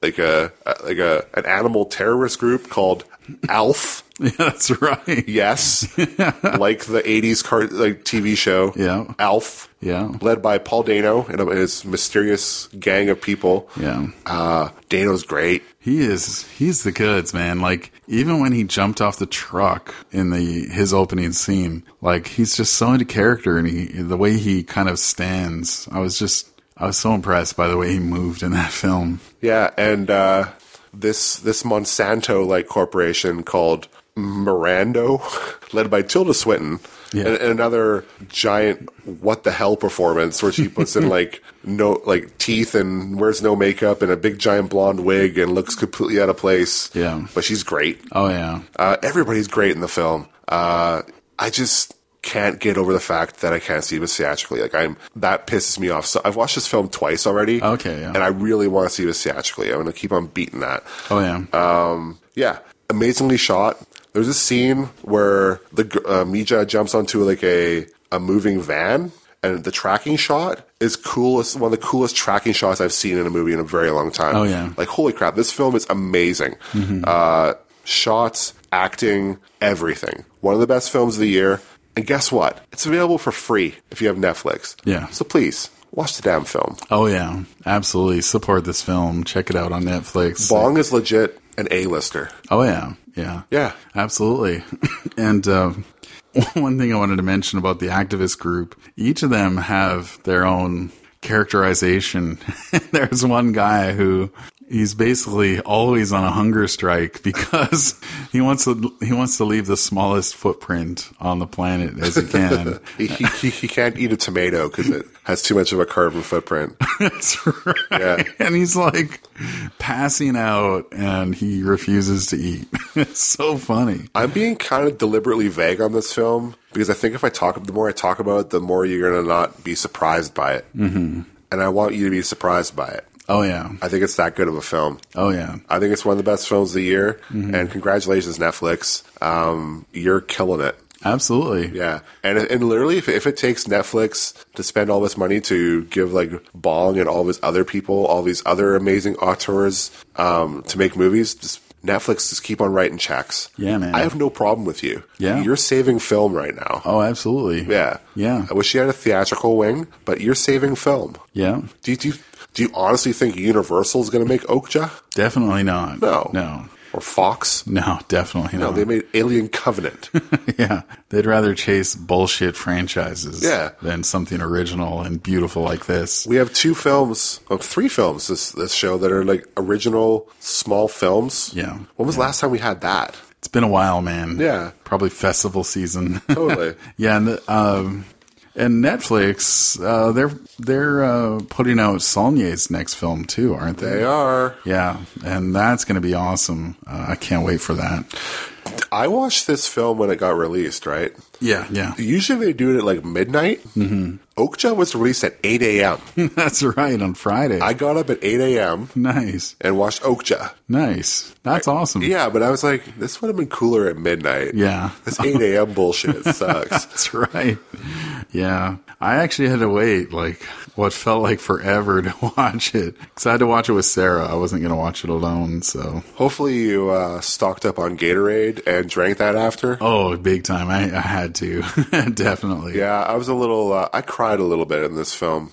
animal terrorist group called ALF. Yeah, that's right. Yes. Like the 80s TV show. Yeah. ALF. Yeah. Led by Paul Dano and his mysterious gang of people. Yeah. Dano's great. He's the goods, man. Like, even when he jumped off the truck in his opening scene, like, he's just so into character, and the way he kind of stands, I was so impressed by the way he moved in that film. Yeah, and this Monsanto-like corporation called Mirando, led by Tilda Swinton, and another giant what the hell performance where she puts in teeth and wears no makeup and a big giant blonde wig and looks completely out of place. Yeah. But she's great. Oh yeah. Everybody's great in the film. I just can't get over the fact that I can't see this theatrically. That pisses me off. So I've watched this film twice already. Okay, yeah. And I really want to see this theatrically. I'm going to keep on beating that. Oh yeah. Yeah. Amazingly shot. There's a scene where Mija jumps onto a moving van, and the tracking shot is coolest. One of the coolest tracking shots I've seen in a movie in a very long time. Oh yeah. Like, holy crap, this film is amazing. Mm-hmm. Shots, acting, everything. One of the best films of the year. And guess what? It's available for free if you have Netflix. Yeah. So please, watch the damn film. Oh yeah. Absolutely. Support this film. Check it out on Netflix. Bong is legit an A-lister. Oh yeah. Yeah. Yeah. Absolutely. And one thing I wanted to mention about the activist group, each of them have their own characterization. There's one guy who he's basically always on a hunger strike because he wants to leave the smallest footprint on the planet as he can. he can't eat a tomato because it has too much of a carbon footprint. That's right. Yeah. And he's like passing out and he refuses to eat. It's so funny. I'm being kind of deliberately vague on this film because I think the more I talk about it, the more you're going to not be surprised by it. Mm-hmm. And I want you to be surprised by it. Oh, yeah. I think it's that good of a film. Oh, yeah. I think it's one of the best films of the year. Mm-hmm. And congratulations, Netflix. You're killing it. Absolutely. Yeah. And literally, if it takes Netflix to spend all this money to give like Bong and all these other people, all these other amazing auteurs to make movies, Netflix just keep on writing checks. Yeah, man. I have no problem with you. Yeah. You're saving film right now. Oh, absolutely. Yeah. Yeah. I wish you had a theatrical wing, but you're saving film. Yeah. Do you honestly think Universal's going to make Okja? Definitely not. No. Or Fox? No, definitely not. No, they made Alien Covenant. Yeah. They'd rather chase bullshit franchises than something original and beautiful like this. We have 3 films this show that are like original small films. Yeah. When was the last time we had that? It's been a while, man. Yeah. Probably festival season. Totally. Yeah, and Netflix, they're putting out Saulnier's next film too, aren't they? They are. Yeah, and that's going to be awesome. I can't wait for that. I watched this film when it got released, right? Yeah. Usually they do it at like midnight. Mm-hmm. Okja was released at 8 a.m. That's right, on Friday. I got up at 8 a.m. Nice. And watched Okja. Nice. That's awesome. Yeah, but I was like, this would have been cooler at midnight. Yeah. This 8 a.m. bullshit sucks. That's right. Yeah. I actually had to wait like what felt like forever to watch it. Because I had to watch it with Sarah. I wasn't going to watch it alone, so. Hopefully you stocked up on Gatorade and drank that after. Oh, big time. I had to. Definitely. Yeah, I was a little, I cried a little bit in this film.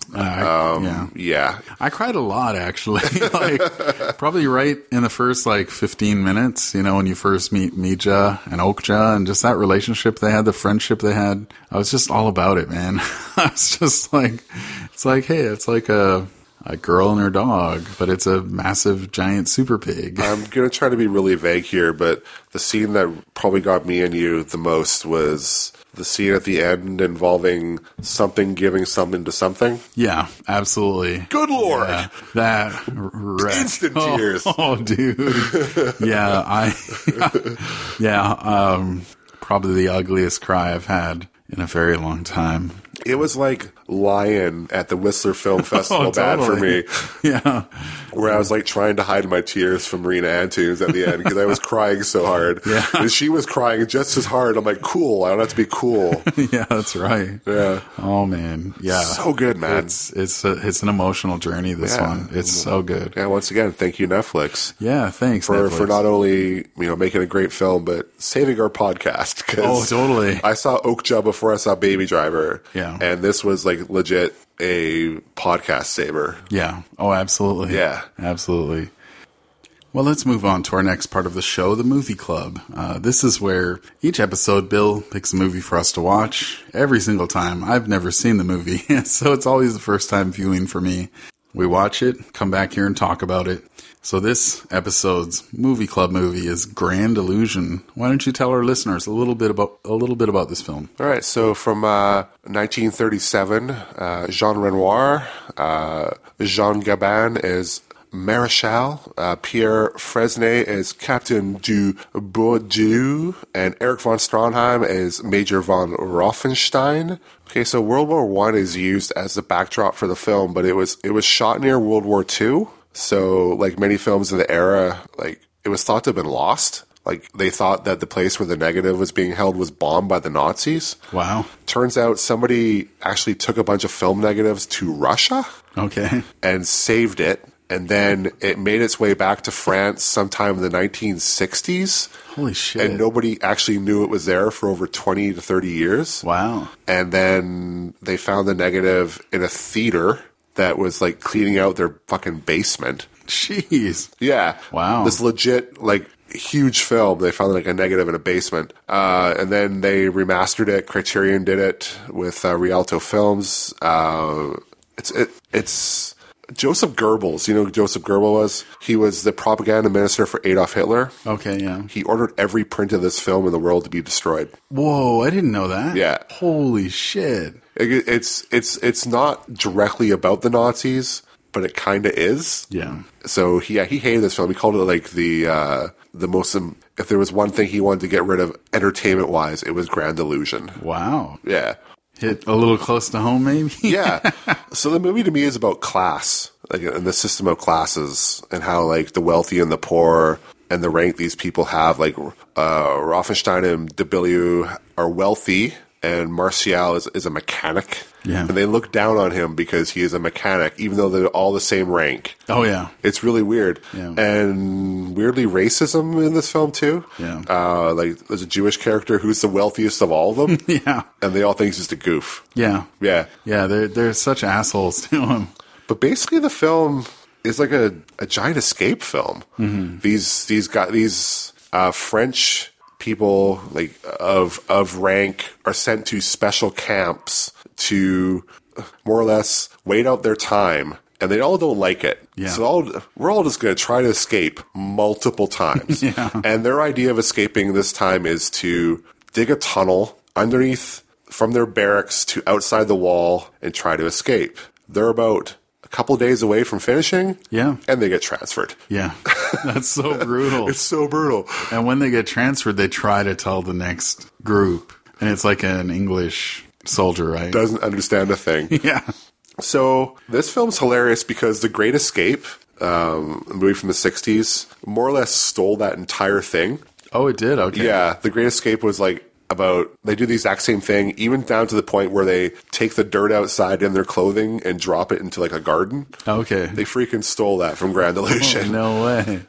Yeah. I cried a lot, actually. Like, probably right in the first, 15 minutes, when you first meet Mija and Okja and just that relationship they had, the friendship they had. I was just all about it, man. I was just like, it's like, hey, it's like a girl and her dog, but it's a massive, giant super pig. I'm going to try to be really vague here, but the scene that probably got me and you the most was the scene at the end involving something giving something to something. Yeah, absolutely. Good Lord. Yeah, that instant tears. Oh, dude. Yeah, probably the ugliest cry I've had in a very long time. It was like Lion at the Whistler Film Festival bad for me. Yeah. Where I was trying to hide my tears from Marina Antunes at the end because I was crying so hard. Yeah. And she was crying just as hard. I'm like, cool. I don't have to be cool. Yeah, that's right. Yeah. Oh, man. Yeah. So good, man. It's an emotional journey, this one. It's so good. Yeah, once again, thank you, Netflix. Yeah, thanks, for Netflix. For not only, making a great film, but saving our podcast. Oh, totally. I saw Okja before I saw Baby Driver. Yeah. And this was legit a podcast saver. Yeah. Oh, absolutely. Yeah. Absolutely. Well, let's move on to our next part of the show, the Movie Club. This is where each episode, Bill picks a movie for us to watch every single time. I've never seen the movie, so it's always the first time viewing for me. We watch it, come back here and talk about it. So this episode's Movie Club movie is Grand Illusion. Why don't you tell our listeners a little bit about this film? All right, so from 1937, Jean Renoir, Jean Gabin is Marechal, Pierre Fresnay is Captain du Bourdieu, and Eric von Stronheim is Major von Rothenstein. Okay, so World War I is used as the backdrop for the film, but it was shot near World War II. So, like many films of the era, it was thought to have been lost. They thought that the place where the negative was being held was bombed by the Nazis. Wow. Turns out somebody actually took a bunch of film negatives to Russia. Okay. And saved it. And then it made its way back to France sometime in the 1960s. Holy shit. And nobody actually knew it was there for over 20 to 30 years. Wow. And then they found the negative in a theater that was cleaning out their fucking basement. Jeez. Yeah. Wow. This legit huge film. They found like a negative in a basement. And then they remastered it. Criterion did it with Rialto Films. It's Joseph Goebbels. You know who Joseph Goebbels was? He was the propaganda minister for Adolf Hitler. Okay, yeah. He ordered every print of this film in the world to be destroyed. Whoa, I didn't know that. Yeah. Holy shit. It's not directly about the Nazis, but it kind of is. Yeah. So he hated this film. He called it like the most. If there was one thing he wanted to get rid of entertainment wise, it was Grand Illusion. Wow. Yeah. Hit a little close to home, maybe? Yeah. So the movie to me is about class, like, and the system of classes, and how like the wealthy and the poor and the rank these people have. Like Raffenstein and Debillieu are wealthy, and Martial is a mechanic. Yeah. And they look down on him because he is a mechanic, even though they're all the same rank. Oh, yeah. It's really weird. Yeah. And weirdly racism in this film, too. Yeah. Like, there's a Jewish character who's the wealthiest of all of them. Yeah. And they all think he's just a goof. Yeah. Yeah. Yeah, they're such assholes to him. But basically the film is like a giant escape film. Mm-hmm. These French people like of rank are sent to special camps to more or less wait out their time, and they all don't like it. Yeah. So we're all just going to try to escape multiple times. Yeah. And their idea of escaping this time is to dig a tunnel underneath from their barracks to outside the wall and try to escape. They're about a couple days away from finishing. Yeah. And they get transferred. Yeah. That's so brutal. It's so brutal. And when they get transferred, they try to tell the next group. And it's like an English soldier, right? Doesn't understand a thing. Yeah. So this film's hilarious because The Great Escape, a movie from the 60s, more or less stole that entire thing. Oh, it did? Okay. Yeah. The Great Escape was like they do the exact same thing, even down to the point where they take the dirt outside in their clothing and drop it into like a garden. Okay. They freaking stole that from Grand Illusion. Oh, no way.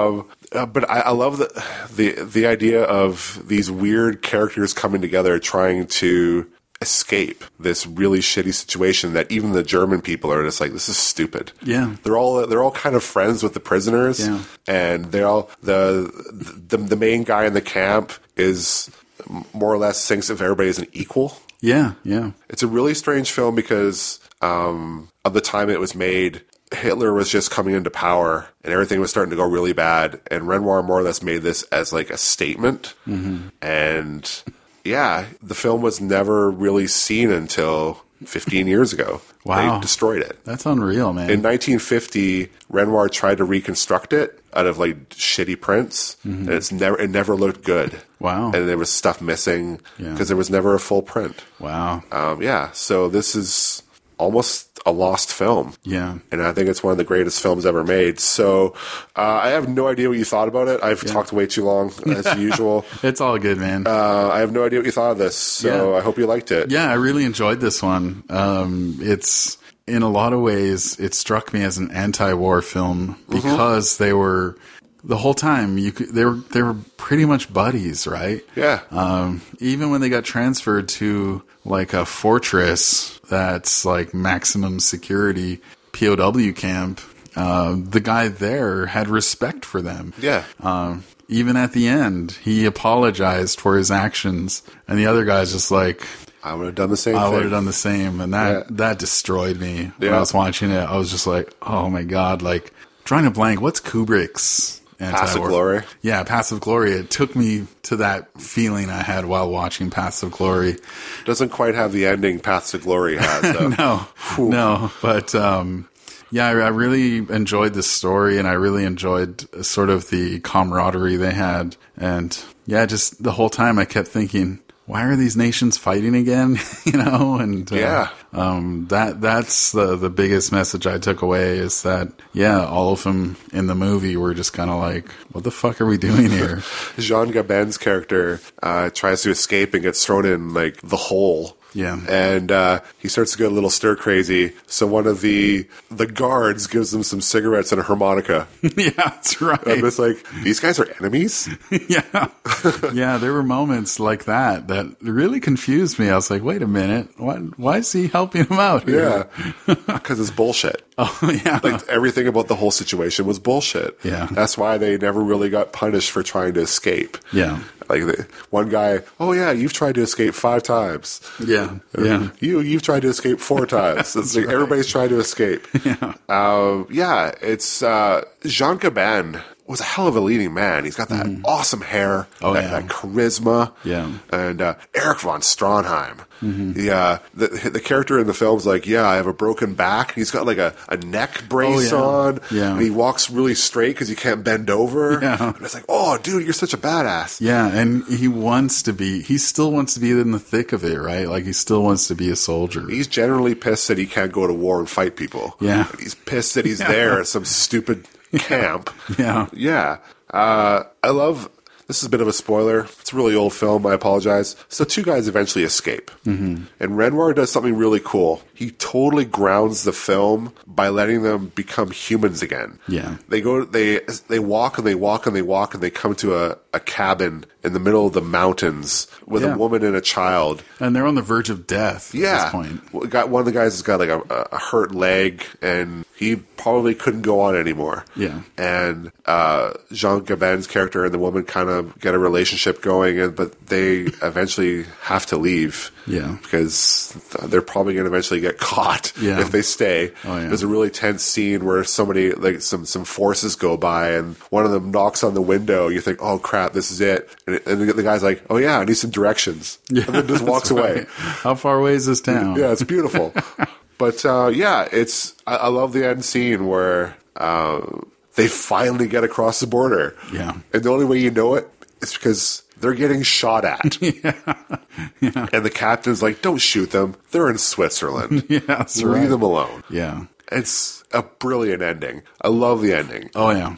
But I love the idea of these weird characters coming together trying to escape this really shitty situation that even the German people are just like, this is stupid. Yeah. They're all kind of friends with the prisoners. Yeah. And they're all the main guy in the camp is more or less thinks of everybody as an equal. Yeah, yeah. It's a really strange film because of the time it was made. Hitler was just coming into power and everything was starting to go really bad. And Renoir more or less made this as like a statement. Mm-hmm. And yeah, the film was never really seen until 15 years ago. Wow. They destroyed it. That's unreal, man. In 1950, Renoir tried to reconstruct it out of like shitty prints, and it never looked good. Wow. And there was stuff missing because there was never a full print. Wow. Yeah, so this is almost a lost film. Yeah. And I think it's one of the greatest films ever made. So I have no idea what you thought about it. I've talked way too long, as usual. It's all good, man. I have no idea what you thought of this, so I hope you liked it. Yeah, I really enjoyed this one. It's, in a lot of ways, it struck me as an anti-war film because they were... The whole time, they were pretty much buddies, right? Yeah. Even when they got transferred to like a fortress that's like maximum security POW camp, the guy there had respect for them. Yeah. Even at the end, he apologized for his actions, and the other guy's just like, I would have done the same thing. I would have done the same, and that destroyed me when I was watching it. I was just like, oh my God, like, trying to blank, what's Kubrick's Passive Glory? Yeah, Passive Glory. It took me to that feeling I had while watching Passive Glory. Doesn't quite have the ending Passive Glory has, though. No. But, I really enjoyed this story, and I really enjoyed sort of the camaraderie they had. And, just the whole time I kept thinking, why are these nations fighting again? And that's the biggest message I took away is that, all of them in the movie were just kind of like, what the fuck are we doing here? Jean Gabin's character tries to escape and gets thrown in like the hole. Yeah. And he starts to get a little stir crazy. So one of the guards gives him some cigarettes and a harmonica. Yeah, that's right. I'm just like, these guys are enemies? Yeah, there were moments like that really confused me. I was like, wait a minute. Why is he helping him out here? Yeah, because it's bullshit. Oh, yeah. Like everything about the whole situation was bullshit. Yeah. That's why they never really got punished for trying to escape. Yeah. Like one guy, oh yeah, you've tried to escape 5 times. Yeah. Yeah. You've tried to escape 4 times. It's like everybody's trying to escape. Yeah. It's Jean Gabin was a hell of a leading man. He's got that awesome hair, that charisma. Yeah. And Eric von Stroheim. The character in the film's like, yeah, I have a broken back. He's got like a neck brace on. Yeah. And he walks really straight because he can't bend over. Yeah. And it's like, oh, dude, you're such a badass. Yeah, and he still wants to be in the thick of it, right? Like he still wants to be a soldier. He's generally pissed that he can't go to war and fight people. Yeah. He's pissed that he's there at some stupid camp. Yeah. Yeah. I love... This is a bit of a spoiler. It's a really old film. I apologize. So 2 guys eventually escape. And Renoir does something really cool. He totally grounds the film by letting them become humans again. Yeah. They walk and they walk and they walk and they come to a cabin in the middle of the mountains with a woman and a child. And they're on the verge of death at this point. One of the guys has got like a hurt leg and he probably couldn't go on anymore. Yeah. And Jean Gabin's character and the woman kind of get a relationship going, but they eventually have to leave. Yeah. Because they're probably going to eventually get caught if they stay. Oh, yeah. There's a really tense scene where somebody, like some forces go by and one of them knocks on the window. You think, oh crap, this is it. And the guy's like, oh yeah, I need some directions. Yeah, and then just walks away. How far away is this town? Yeah, it's beautiful. But I love the end scene where they finally get across the border. Yeah. And the only way you know it is because they're getting shot at. Yeah. And the captain's like, don't shoot them. They're in Switzerland. Yeah, that's Leave right. them alone. Yeah. It's a brilliant ending. I love the ending. Oh, yeah.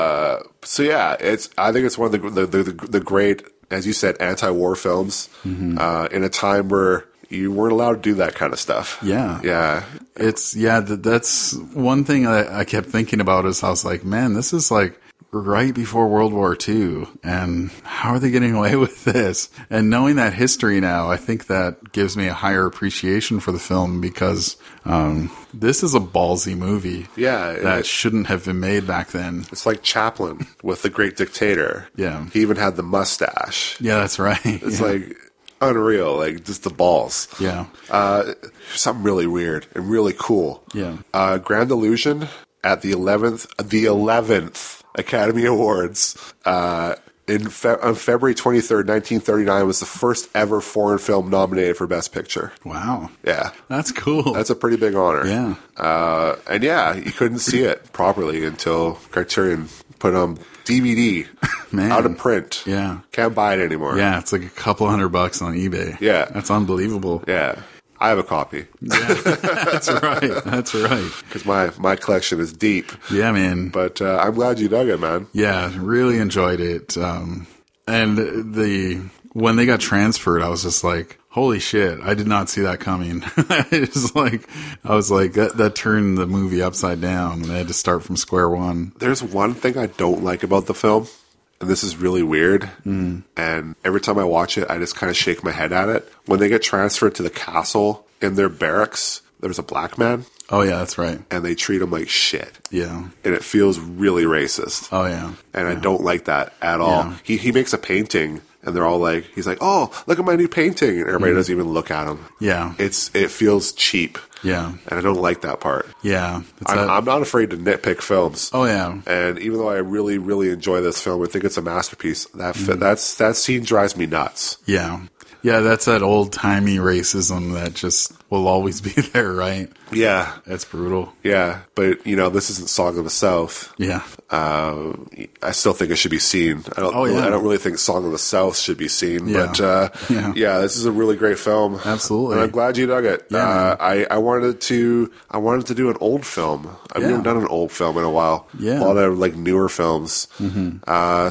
I think it's one of the great, as you said, anti-war films in a time where you weren't allowed to do that kind of stuff. Yeah. Yeah. That's one thing I kept thinking about is I was like, man, this is like right before World War II, and how are they getting away with this? And knowing that history now, I think that gives me a higher appreciation for the film because this is a ballsy movie that shouldn't have been made back then. It's like Chaplin with The Great Dictator. Yeah. He even had the mustache. Yeah, that's right. It's like unreal, like just the balls. Yeah. Something really weird and really cool. Yeah. Grand Illusion at the 11th Academy Awards on February 23rd, 1939 was the first ever foreign film nominated for Best Picture. Wow. Yeah. That's cool. That's a pretty big honor. Yeah. And you couldn't see it properly until Criterion put on DVD. Man. Out of print. Yeah. Can't buy it anymore. Yeah, it's like a couple $100 on eBay. Yeah. That's unbelievable. Yeah. I have a copy. Yeah, that's right. That's right. Because my collection is deep. Yeah, man. But I'm glad you dug it, man. Yeah, really enjoyed it. And when they got transferred, I was just like, holy shit, I did not see that coming. I was like, that turned the movie upside down. They had to start from square one. There's one thing I don't like about the film, and this is really weird, and every time I watch it, I just kind of shake my head at it. When they get transferred to the castle in their barracks, there's a black man. Oh, yeah, that's right. And they treat him like shit. Yeah. And it feels really racist. Oh, yeah. And I don't like that at all. Yeah. He makes a painting, and they're all like, he's like, oh, look at my new painting. And everybody doesn't even look at him. Yeah. It feels cheap. Yeah. And I don't like that part. Yeah. I'm not afraid to nitpick films. Oh, yeah. And even though I really, really enjoy this film, I think it's a masterpiece, that scene drives me nuts. Yeah. Yeah, that's that old-timey racism that just will always be there, right? Yeah. That's brutal. Yeah, but, this isn't Song of the South. Yeah. I still think it should be seen. I don't really think Song of the South should be seen, but this is a really great film. Absolutely. And I'm glad you dug it. Yeah, I wanted to do an old film. I've never done an old film in a while. Yeah. A lot of like newer films. Mm-hmm.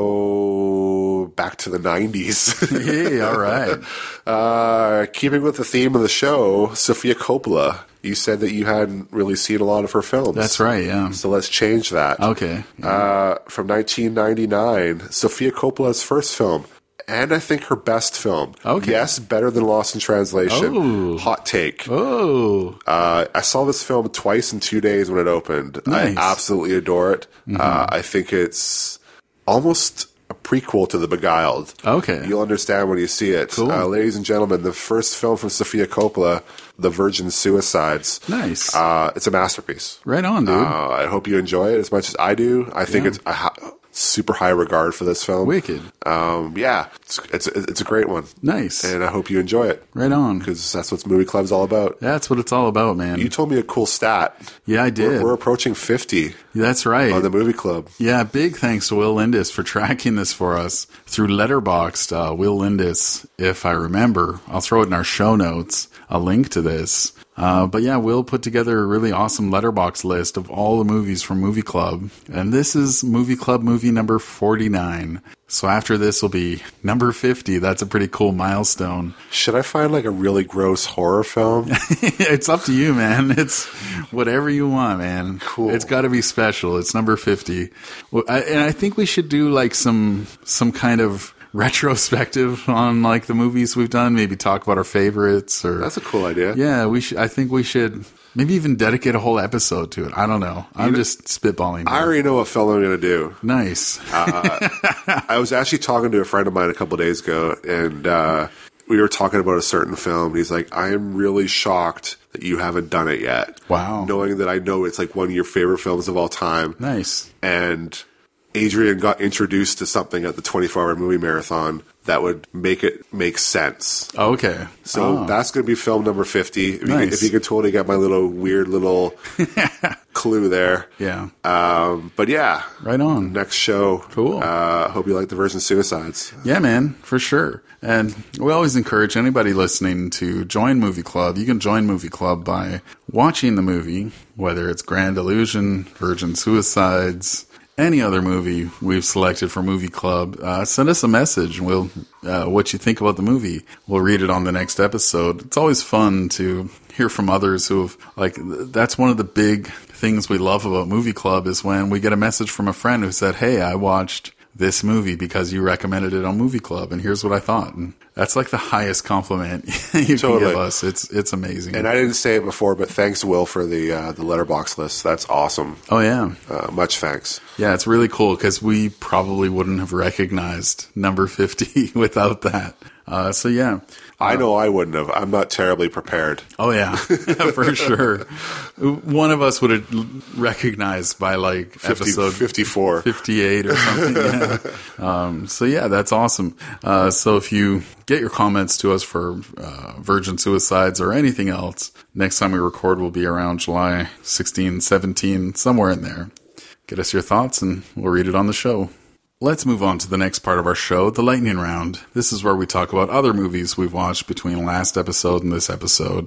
So back to the 90s. Hey, all right. Keeping with the theme of the show, Sofia Coppola. You said that you hadn't really seen a lot of her films. That's right, yeah. So let's change that. Okay. Yeah. From 1999, Sofia Coppola's first film, and I think her best film. Okay. Yes, better than Lost in Translation. Oh. Hot take. Oh. I saw this film twice in 2 days when it opened. Nice. I absolutely adore it. I think it's almost a prequel to The Beguiled. Okay. You'll understand when you see it. Cool. Ladies and gentlemen, the first film from Sofia Coppola, The Virgin Suicides. Nice. It's a masterpiece. Right on, dude. I hope you enjoy it as much as I do. I think it's super high regard for this film. Wicked. Yeah, it's a great one. Nice. And I hope you enjoy it. Right on. Because that's what Movie Club's all about. That's what it's all about, man. You told me a cool stat. Yeah, I did. We're approaching 50 That's right. on the Movie Club. Yeah, big thanks to Will Lindis for tracking this for us through Letterboxd. Will Lindis, if I remember, I'll throw it in our show notes, a link to this. But yeah, Will put together a really awesome Letterboxd list of all the movies from Movie Club. And this is Movie Club movie number 49. So after this will be number 50. That's a pretty cool milestone. Should I find like a really gross horror film? It's up to you, man. It's whatever you want, man. Cool. It's got to be special. It's number 50. And I think we should do like some kind of retrospective on like the movies we've done. Maybe talk about our favorites. Or That's a cool idea. yeah, I think we should maybe even dedicate a whole episode to it. I don't know. I'm just spitballing. I already know what film I'm going to do. Nice. I was actually talking to a friend of mine a couple days ago, and we were talking about a certain film. He's like, I am really shocked that you haven't done it yet. Wow. Knowing that I know it's like one of your favorite films of all time. Nice. And Adrian got introduced to something at the 24-hour movie marathon that would make it make sense. Okay. So that's going to be film number 50. Nice. If you could totally get my little weird little clue there. Yeah. But yeah. Right on. Next show. Cool. Hope you like The Virgin Suicides. Yeah, man, for sure. And we always encourage anybody listening to join Movie Club. You can join Movie Club by watching the movie, whether it's Grand Illusion, Virgin Suicides, any other movie we've selected for Movie Club. Send us a message. We'll what you think about the movie. We'll read it on the next episode. It's always fun to hear from others who've, like, that's one of the big things we love about Movie Club is when we get a message from a friend who said, hey, I watched this movie because you recommended it on Movie Club, and here's what I thought. And that's like the highest compliment you can give us. It's amazing. And I didn't say it before, but thanks, Will, for the letterbox list. That's awesome. Oh, yeah. Much thanks. Yeah, it's really cool because we probably wouldn't have recognized number 50 without that. So, yeah. I know I wouldn't have. I'm not terribly prepared. Oh, yeah, for sure. One of us would have recognized by like 50, episode 54. 58 or something. Yeah. So, yeah, that's awesome. So if you get your comments to us for Virgin Suicides or anything else, next time we record will be around July 16, 17, somewhere in there. Get us your thoughts and we'll read it on the show. Let's move on to the next part of our show, the lightning round. This is where we talk about other movies we've watched between last episode and this episode.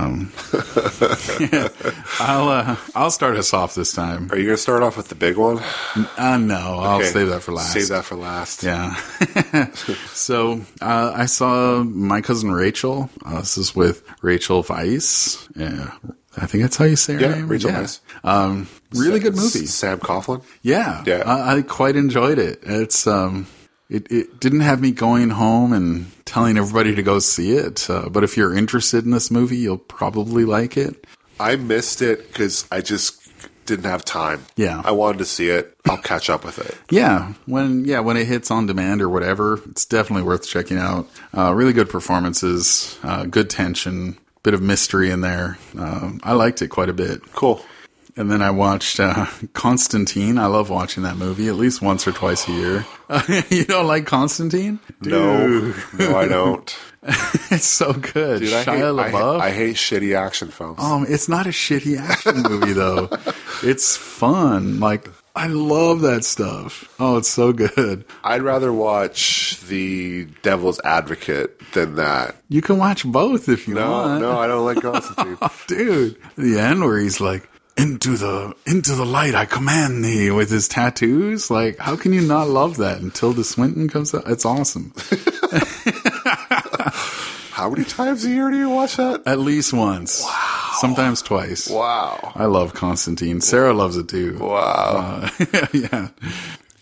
Yeah, I'll start us off this time. Are you going to start off with the big one? No, I'll save that for last. Save that for last. Yeah. So I saw My Cousin Rachel. This is with Rachel Weisz. Yeah. I think that's how you say her name. Rachel Weisz. Really good movie. Sam Coughlin. Yeah. Yeah. I quite enjoyed it. It's it didn't have me going home and telling everybody to go see it. But if you're interested in this movie, you'll probably like it. I missed it because I just didn't have time. Yeah. I wanted to see it. I'll catch up with it. Yeah. When it hits on demand or whatever, it's definitely worth checking out. Really good performances, good tension. Bit of mystery in there. I liked it quite a bit. Cool. And then I watched Constantine. I love watching that movie at least once or twice a year. You don't like Constantine? No, I don't. It's so good. Dude, Shia LaBeouf. I hate shitty action films. It's not a shitty action movie though. It's fun. Like, I love that stuff. Oh, it's so good. I'd rather watch The Devil's Advocate than that. You can watch both if you want. No, I don't like Constantine. Dude, the end where he's like, into the light I command thee, with his tattoos. Like, how can you not love that until Tilda Swinton comes out? It's awesome. How many times a year do you watch that? At least once. Wow. Sometimes twice. Wow. I love Constantine. Sarah loves it too. Wow. Yeah.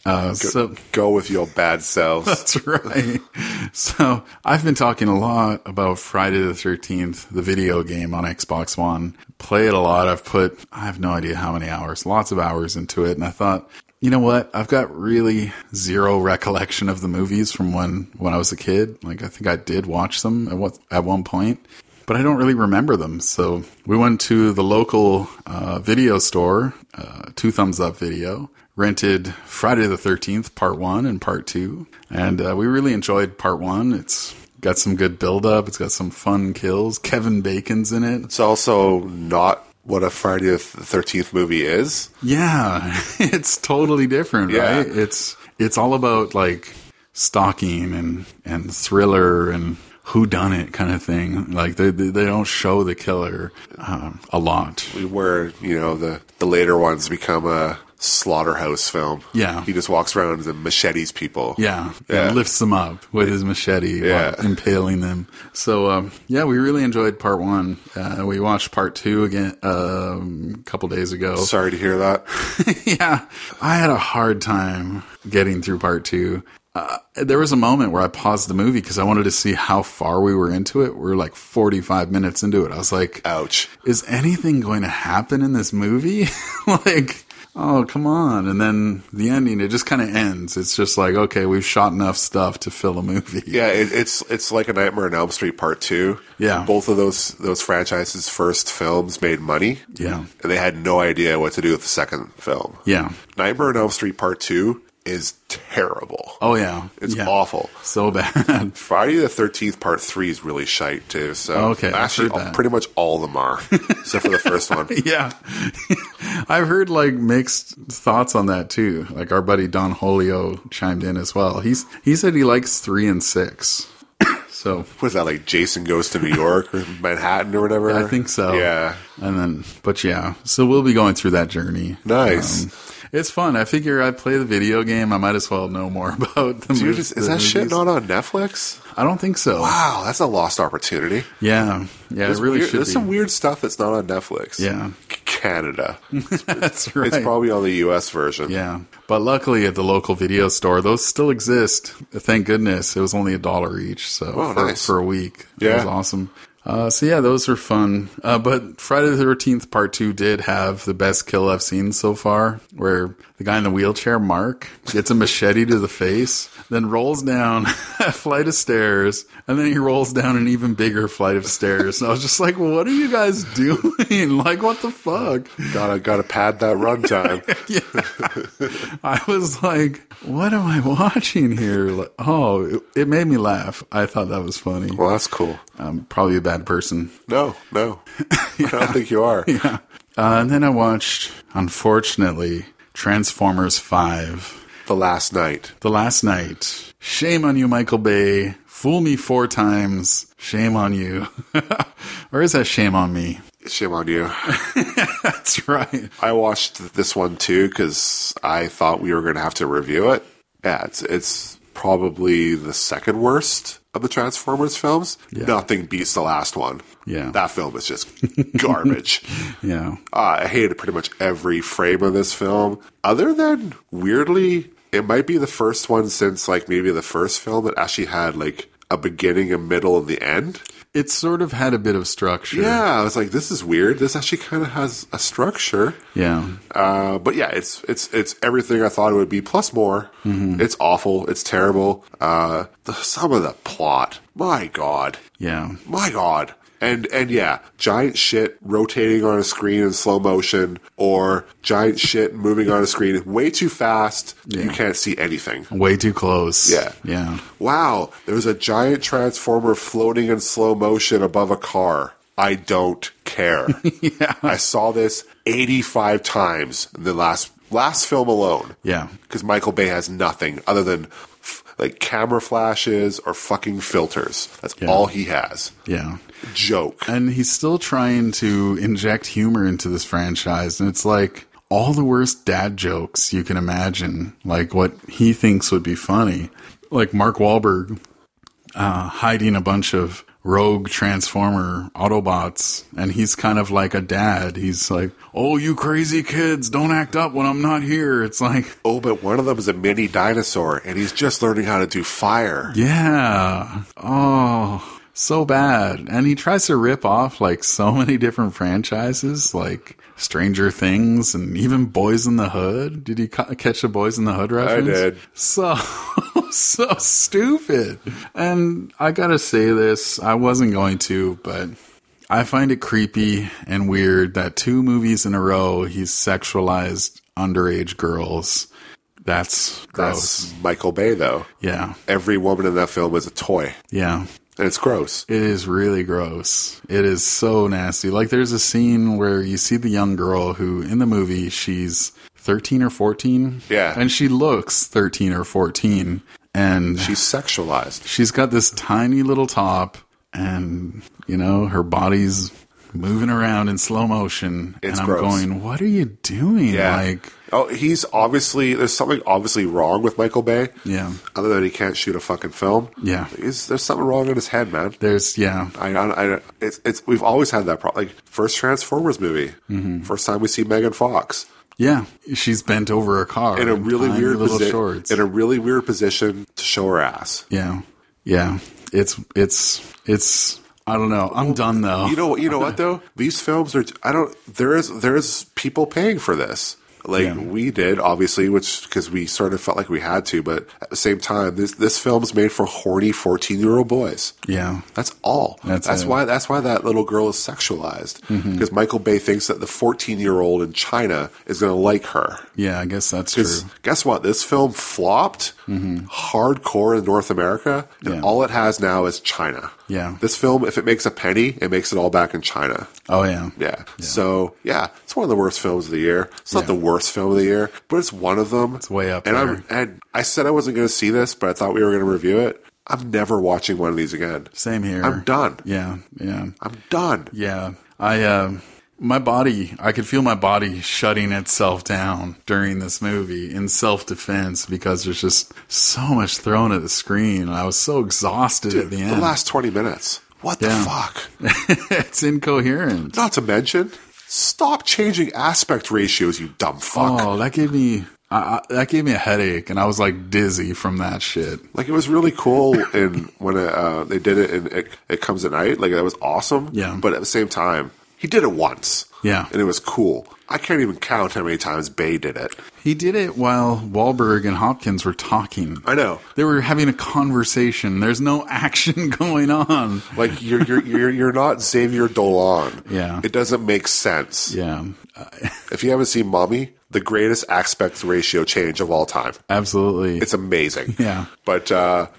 Go with your bad selves. That's right. So I've been talking a lot about Friday the 13th, the video game on Xbox One. Play it a lot. I have no idea how many hours, lots of hours into it. And I thought, you know what? I've got really zero recollection of the movies from when I was a kid. Like, I think I did watch them at one point, but I don't really remember them. So we went to the local video store, Two Thumbs Up Video, rented Friday the 13th, Part 1 and Part 2. And we really enjoyed Part 1. It's got some good build-up. It's got some fun kills. Kevin Bacon's in it. It's also not what a Friday the 13th movie is. Yeah, it's totally different, right? It's all about, like, stalking and thriller and whodunit kind of thing. Like, they don't show the killer a lot. Where, the later ones become a slaughterhouse film. Yeah. He just walks around and machetes people. Yeah. Lifts them up with his machete while impaling them. So, we really enjoyed Part 1. We watched Part 2 again a couple days ago. Sorry to hear that. Yeah. I had a hard time getting through Part 2. There was a moment where I paused the movie because I wanted to see how far we were into it. We were like 45 minutes into it. I was like, ouch. Is anything going to happen in this movie? Like, oh, come on. And then the ending, it just kind of ends. It's just like, okay, we've shot enough stuff to fill a movie. Yeah, it's like a Nightmare on Elm Street Part 2. Yeah. Both of those franchises' first films made money. Yeah. And they had no idea what to do with the second film. Yeah. Nightmare on Elm Street Part 2 is terrible. Oh, yeah. It's awful. So bad. Friday the 13th Part 3 is really shite, too. So okay, actually, pretty much all of them are, except for the first one. Yeah. I've heard, like, mixed thoughts on that, too. Like, our buddy Don Holio chimed in as well. He said he likes 3 and 6. So what is that, like Jason Goes to New York or Manhattan or whatever? I think so. Yeah. So we'll be going through that journey. Nice. It's fun. I figure I play the video game. I might as well know more about the movies. Is that shit not on Netflix? I don't think so. Wow, that's a lost opportunity. Yeah. Yeah, it really should be. There's some weird stuff that's not on Netflix. Yeah. Canada. That's right. It's probably on the US version. Yeah. But luckily at the local video store, those still exist. Thank goodness. It was only $1 each. So nice. For a week. Yeah. It was awesome. Those are fun. But Friday the 13th Part 2 did have the best kill I've seen so far, where the guy in the wheelchair, Mark, gets a machete to the face, then rolls down a flight of stairs, and then he rolls down an even bigger flight of stairs. And I was just like, what are you guys doing? Like, what the fuck? Gotta pad that runtime. Yeah. I was like, what am I watching here? Like, it made me laugh. I thought that was funny. Well, that's cool. I'm probably a bad person. No. Yeah. I don't think you are. Yeah. And then I watched, unfortunately, Transformers 5. The Last Night. Shame on you, Michael Bay. Fool me 4 times. Shame on you. Or is that shame on me? Shame on you. That's right. I watched this one too because I thought we were going to have to review it. Yeah, it's probably the second worst of the Transformers films. Yeah. Nothing beats the last one. Yeah. That film is just garbage. Yeah. I hated pretty much every frame of this film. Other than, weirdly, it might be the first one since, like, maybe the first film that actually had, like, a beginning, a middle, and the end. It sort of had a bit of structure. Yeah, I was like, this is weird. This actually kind of has a structure. Yeah. But yeah, it's everything I thought it would be, plus more. Mm-hmm. It's awful. It's terrible. Some of the plot. My God. Yeah. My God. And yeah, giant shit rotating on a screen in slow motion, or giant shit moving on a screen way too fast. Yeah. You can't see anything. Way too close. Yeah. Yeah. Wow, there's a giant transformer floating in slow motion above a car. I don't care. Yeah. I saw this 85 times in the last film alone. Yeah. Because Michael Bay has nothing other than like camera flashes or fucking filters. That's all he has. Yeah. Joke. And he's still trying to inject humor into this franchise. And it's like all the worst dad jokes you can imagine. Like what he thinks would be funny. Like Mark Wahlberg hiding a bunch of rogue Transformer Autobots, and he's kind of like a dad. He's like, oh, you crazy kids, don't act up when I'm not here. It's like, oh, but one of them is a mini dinosaur, and he's just learning how to do fire. Yeah. Oh, so bad. And he tries to rip off like so many different franchises, like Stranger Things and even Boys in the Hood. Did you catch the Boys in the Hood reference? I did. So stupid. And I gotta say this, I wasn't going to, but I find it creepy and weird that 2 movies in a row he's sexualized underage girls. That's gross. That's Michael Bay, though. Yeah. Every woman in that film is a toy. Yeah. And it's gross. It is really gross. It is so nasty. Like, there's a scene where you see the young girl who, in the movie, she's 13 or 14. Yeah. And she looks 13 or 14. And she's sexualized. She's got this tiny little top, and, you know, her body's moving around in slow motion. It's and I'm gross. going, what are you doing? Yeah. Like, oh, he's obviously, there's something obviously wrong with Michael Bay. Yeah. Other than he can't shoot a fucking film. Yeah. There's something wrong in his head, man. We've always had that problem. Like, first Transformers movie. Mm-hmm. First time we see Megan Fox. Yeah. She's bent over a car. In a really weird position. In a really weird position to show her ass. Yeah. Yeah. It's, I don't know. I'm done though. You know what though? These films are, there is people paying for this. Like we did, obviously, because we sort of felt like we had to, but at the same time, this film's made for horny 14-year-old boys. Yeah, that's all. That's why that little girl is sexualized, because Michael Bay thinks that the 14-year-old in China is going to like her. Yeah, I guess that's true. Guess what? This film flopped hardcore in North America, and all it has now is China. Yeah. This film, if it makes a penny, it makes it all back in China. Oh, yeah. Yeah. So, yeah, it's one of the worst films of the year. It's not the worst film of the year, but it's one of them. It's way up there. And I said I wasn't going to see this, but I thought we were going to review it. I'm never watching one of these again. Same here. I'm done. Yeah. Yeah. I'm done. Yeah. I could feel my body shutting itself down during this movie in self-defense because there's just so much thrown at the screen. I was so exhausted at the end. The last 20 minutes. What the fuck? It's incoherent. Not to mention, stop changing aspect ratios, you dumb fuck. Oh, that gave me a headache, and I was like dizzy from that shit. Like, it was really cool when they did it in It Comes at Night. Like, that was awesome. Yeah. But at the same time, he did it once. Yeah. And it was cool. I can't even count how many times Bay did it. He did it while Wahlberg and Hopkins were talking. I know. They were having a conversation. There's no action going on. Like, you're not Xavier Dolan. Yeah. It doesn't make sense. Yeah. If you haven't seen Mommy, the greatest aspect ratio change of all time. Absolutely. It's amazing. Yeah. But,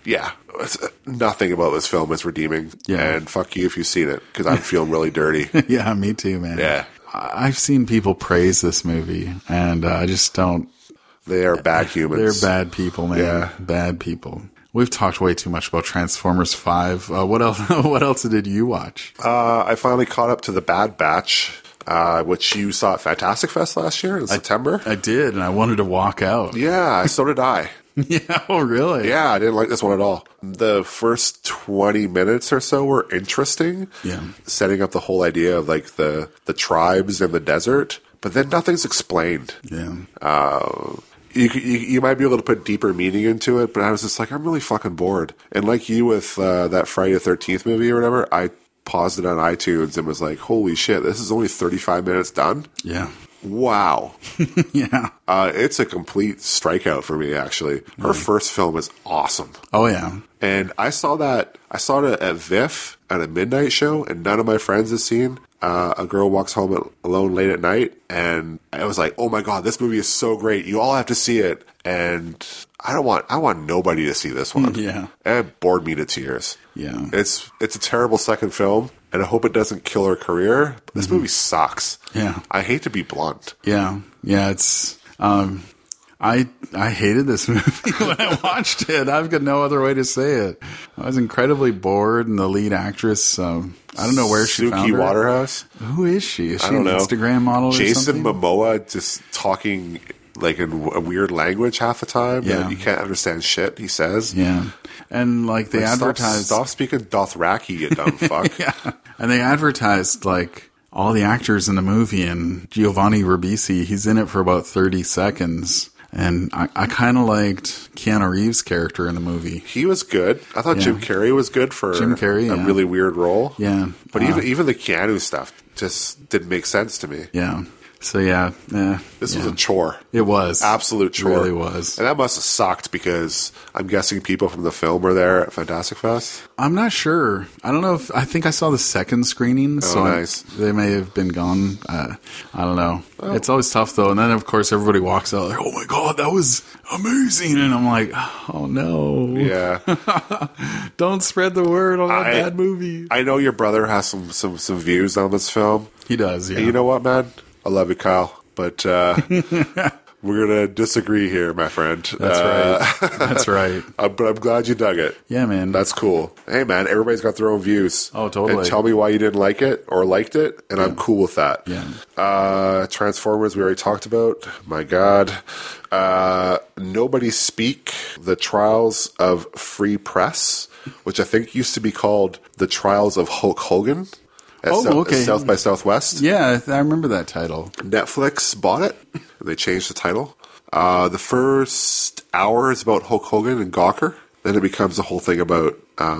nothing about this film is redeeming. Yeah. And fuck you if you've seen it, because I'm feeling really dirty. Yeah, me too, man. Yeah. I've seen people praise this movie, and I just don't. They are bad humans. They're bad people, man. Yeah. Bad people. We've talked way too much about Transformers 5. What else? What else did you watch? I finally caught up to The Bad Batch, which you saw at Fantastic Fest last year in September. I did, and I wanted to walk out. Yeah, so did I. Yeah, oh really? Yeah, I didn't like this one at all. The first 20 minutes or so were interesting. Yeah. Setting up the whole idea of like the tribes in the desert, but then nothing's explained. Yeah. You might be able to put deeper meaning into it, but I was just like, I'm really fucking bored. And like you with that Friday the 13th movie or whatever, I paused it on iTunes and was like, holy shit, this is only 35 minutes done? Yeah. Wow. Yeah. It's a complete strikeout for me, actually. Her first film is awesome. Oh, yeah. And I saw it at VIFF at a midnight show, and none of my friends had seen A Girl Walks Home Alone Late at Night. And I was like, oh my God, this movie is so great. You all have to see it. And I want nobody to see this one. Yeah. And it bored me to tears. Yeah. It's a terrible second film, and I hope it doesn't kill her career. But this movie sucks. Yeah. I hate to be blunt. Yeah. Yeah, it's I hated this movie when I watched it. I've got no other way to say it. I was incredibly bored, and the lead actress, I don't know where she found her. Suki Waterhouse? Who is she? Is she I don't an know. Instagram model or Jason something? Momoa just talking like in a weird language half the time. Yeah. And you can't understand shit he says. Yeah. And like they advertised. Stop speaking Dothraki, you dumb fuck. Yeah. And they advertised like all the actors in the movie, and Giovanni Ribisi, he's in it for about 30 seconds. And I kind of liked Keanu Reeves' character in the movie. He was good. I thought Jim Carrey was good for Jim Carrey, a really weird role. Yeah. But even the Keanu stuff just didn't make sense to me. Yeah. So This was a chore. It was. Absolute chore. It really was. And that must have sucked because I'm guessing people from the film were there at Fantastic Fest. I'm not sure. I don't know I think I saw the second screening, so nice. They may have been gone. I don't know. Oh. It's always tough though. And then of course everybody walks out like, "Oh my God, that was amazing." And I'm like, "Oh no." Yeah. Don't spread the word on that bad movie. I know your brother has some views on this film. He does, yeah. And you know what, man? I love you, Kyle. But we're going to disagree here, my friend. That's right. That's right. But I'm glad you dug it. Yeah, man. That's cool. Hey, man, everybody's got their own views. Oh, totally. And tell me why you didn't like it or liked it, and I'm cool with that. Yeah. Transformers, we already talked about. My God. Nobody Speak, The Trials of Free Press, which I think used to be called The Trials of Hulk Hogan. Okay. South by Southwest. Yeah, I remember that title. Netflix bought it. They changed the title. The first hour is about Hulk Hogan and Gawker. Then it becomes a whole thing about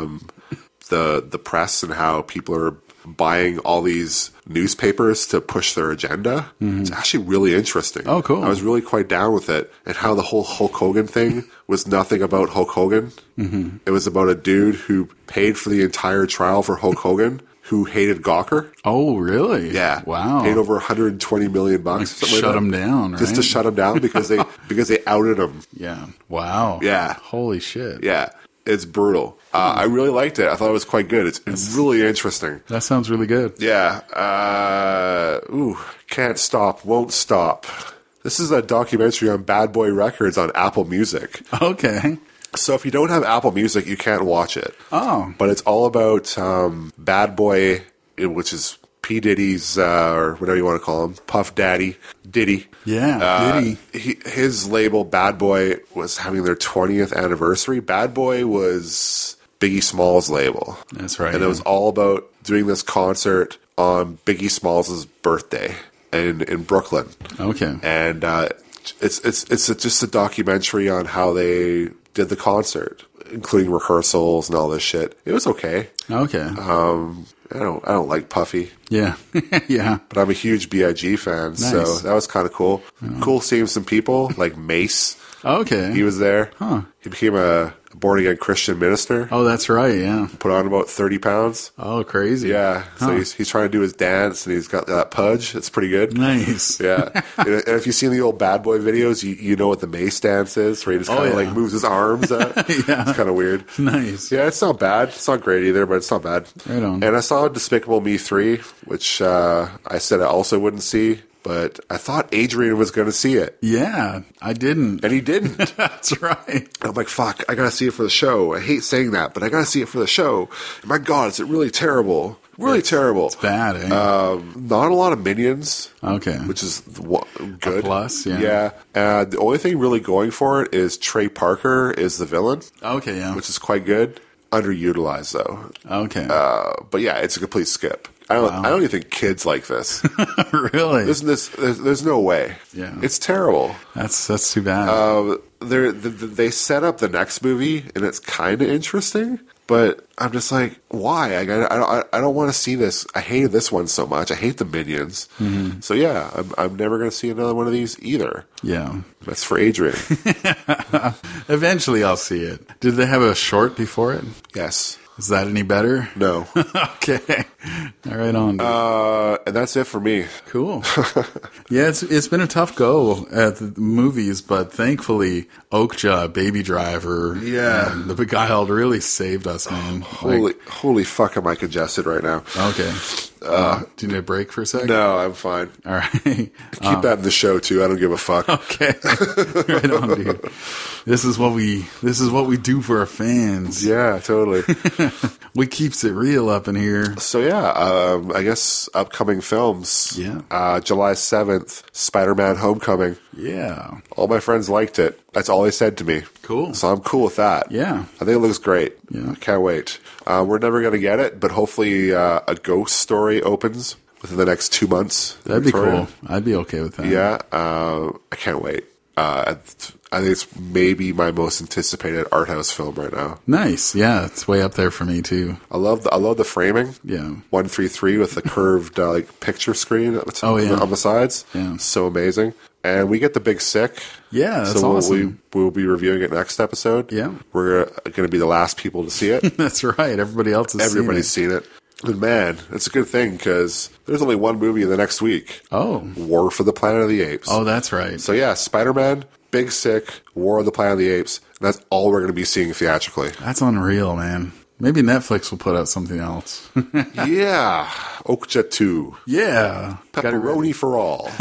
the press and how people are buying all these newspapers to push their agenda. Mm-hmm. It's actually really interesting. Oh, cool. I was really quite down with it. And how the whole Hulk Hogan thing was nothing about Hulk Hogan. Mm-hmm. It was about a dude who paid for the entire trial for Hulk Hogan, who hated Gawker. Oh, really? Yeah. Wow. Paid over $120 million. Like shut him down, right? Just to shut him down because they outed him. Yeah. Wow. Yeah. Holy shit. Yeah. It's brutal. I really liked it. I thought it was quite good. It's really interesting. That sounds really good. Yeah. Can't Stop, Won't Stop. This is a documentary on Bad Boy Records on Apple Music. Okay. So if you don't have Apple Music, you can't watch it. Oh. But it's all about Bad Boy, which is P. Diddy's, or whatever you want to call him, Puff Daddy, Diddy. Yeah, Diddy. His label, Bad Boy, was having their 20th anniversary. Bad Boy was Biggie Smalls' label. That's right. And it was all about doing this concert on Biggie Smalls' birthday in Brooklyn. Okay. And it's just a documentary on how they did the concert, including rehearsals and all this shit. It was okay. Okay. I don't like Puffy. Yeah. Yeah. But I'm a huge B.I.G. fan, Nice. so that was kind of cool. Cool seeing some people like Mace. Okay. He was there. Huh. He became a born-again Christian minister. Oh, that's right, yeah. Put on about 30 pounds. Oh, crazy. Yeah. So Huh. he's trying to do his dance, and he's got that pudge. It's pretty good. Nice. Yeah. And if you've seen the old Bad Boy videos, you know what the Mace dance is, where he just kind of like moves his arms out. Yeah. It's kind of weird. Nice. Yeah, it's not bad. It's not great either, but it's not bad. Right on. And I saw Despicable Me 3, which I said I also wouldn't see, but I thought Adrian was going to see it. Yeah, I didn't. And he didn't. That's right. I'm like, fuck, I got to see it for the show. I hate saying that, but I got to see it for the show. And my God, is it really terrible? Really terrible. It's bad, eh? Not a lot of minions. Okay. Which is good. A plus, yeah. Yeah. The only thing really going for it is Trey Parker is the villain. Okay, yeah. Which is quite good. Underutilized, though. Okay. But yeah, it's a complete skip. I don't even think kids like this. Really? There's no way. Yeah. It's terrible. That's too bad. They set up the next movie, and it's kind of interesting, but I'm just like, why? I don't want to see this. I hated this one so much. I hate the Minions. Mm-hmm. So yeah, I'm never going to see another one of these either. Yeah. That's for Adrian. Eventually I'll see it. Did they have a short before it? Yes. Is that any better? No. Okay. All right, on. Dude. And that's it for me. Cool. Yeah, it's been a tough go at the movies, but thankfully Okja, Baby Driver, and The Beguiled really saved us, man. Holy fuck, am I congested right now? Okay. Do you need a break for a second? No, I'm fine. All right. Keep that in the show too. I don't give a fuck. Okay. Right on, dude. This is what we do for our fans. Yeah, totally. We keeps it real up in here. So yeah, I guess upcoming films. Yeah. July 7th, Spider-Man Homecoming. Yeah. All my friends liked it. That's all they said to me. Cool. So I'm cool with that. Yeah. I think it looks great. Yeah. I can't wait. We're never going to get it, but hopefully a ghost story opens within the next 2 months. That'd be Victoria. cool. I'd be okay with that. Yeah. I can't wait. I think it's maybe my most anticipated art house film right now. Nice. Yeah, it's way up there for me too. I love the framing. Yeah. 133 with the curved like picture screen at the top, Oh, yeah. on the sides. Yeah. So amazing. And we get the Big Sick. Yeah, that's so awesome. we'll be reviewing it next episode. Yeah. We're going to be the last people to see it. That's right. Everybody else has Everybody's seen it. seen it. And man, it's a good thing because there's only one movie in the next week. Oh. War for the Planet of the Apes. Oh, that's right. So yeah, Spider-Man, Big Sick, War of the Planet of the Apes. And that's all we're going to be seeing theatrically. That's unreal, man. Maybe Netflix will put out something else. Yeah. Okja 2. Yeah. Pepperoni for all.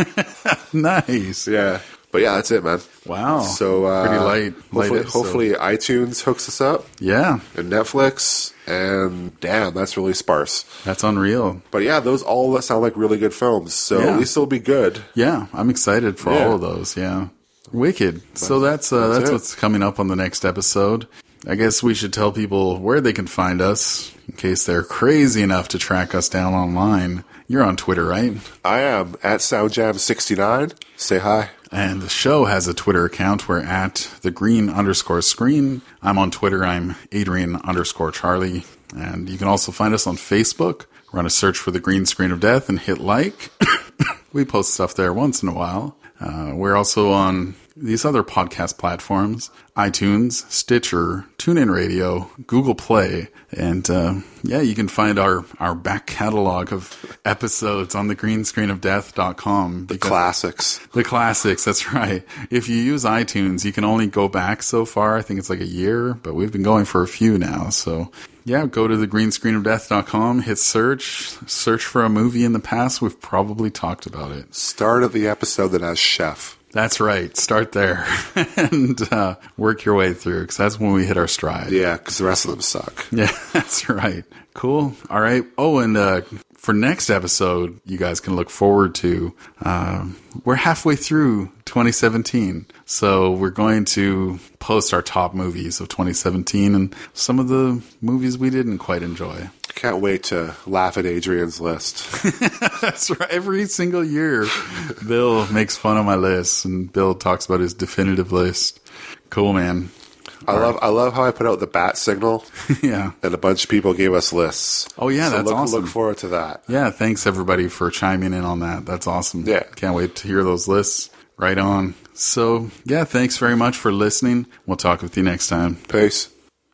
Nice. Yeah. But yeah, that's it, man. Wow. So pretty light. Hopefully iTunes hooks us up. Yeah. And Netflix. And damn, that's really sparse. That's unreal. But yeah, those all sound like really good films. So Yeah. at least it'll be good. Yeah. I'm excited for Yeah. all of those. Yeah. Wicked. So that's it. what's coming up on the next episode. I guess we should tell people where they can find us in case they're crazy enough to track us down online. You're on Twitter, right? I am at SoundJam69. Say hi. And the show has a Twitter account. We're at @thegreen_screen. I'm on Twitter. I'm Adrian_Charlie. And you can also find us on Facebook. Run a search for The Green Screen of Death and hit like. We post stuff there once in a while. We're also on these other podcast platforms: iTunes, Stitcher, TuneIn Radio, Google Play, and you can find our back catalog of episodes on thegreenscreenofdeath.com. The classics. The classics, that's right. If you use iTunes, you can only go back so far. I think it's like a year, but we've been going for a few now. So yeah, go to thegreenscreenofdeath.com, hit search for a movie in the past. We've probably talked about it. Start of the episode that has Chef. That's right. Start there and work your way through, because that's when we hit our stride. Yeah, because the rest of them suck. Yeah, that's right. Cool. All right. Oh, and for next episode, you guys can look forward to, we're halfway through 2017. So we're going to post our top movies of 2017 and some of the movies we didn't quite enjoy. Can't wait to laugh at Adrian's list. That's right. Every single year, Bill makes fun of my list, and Bill talks about his definitive list. Cool, man. I love how I put out the bat signal. Yeah. And a bunch of people gave us lists. Oh, yeah, that's awesome. Look forward to that. Yeah, thanks, everybody, for chiming in on that. That's awesome. Yeah. Can't wait to hear those lists. Right on. So, yeah, thanks very much for listening. We'll talk with you next time. Peace.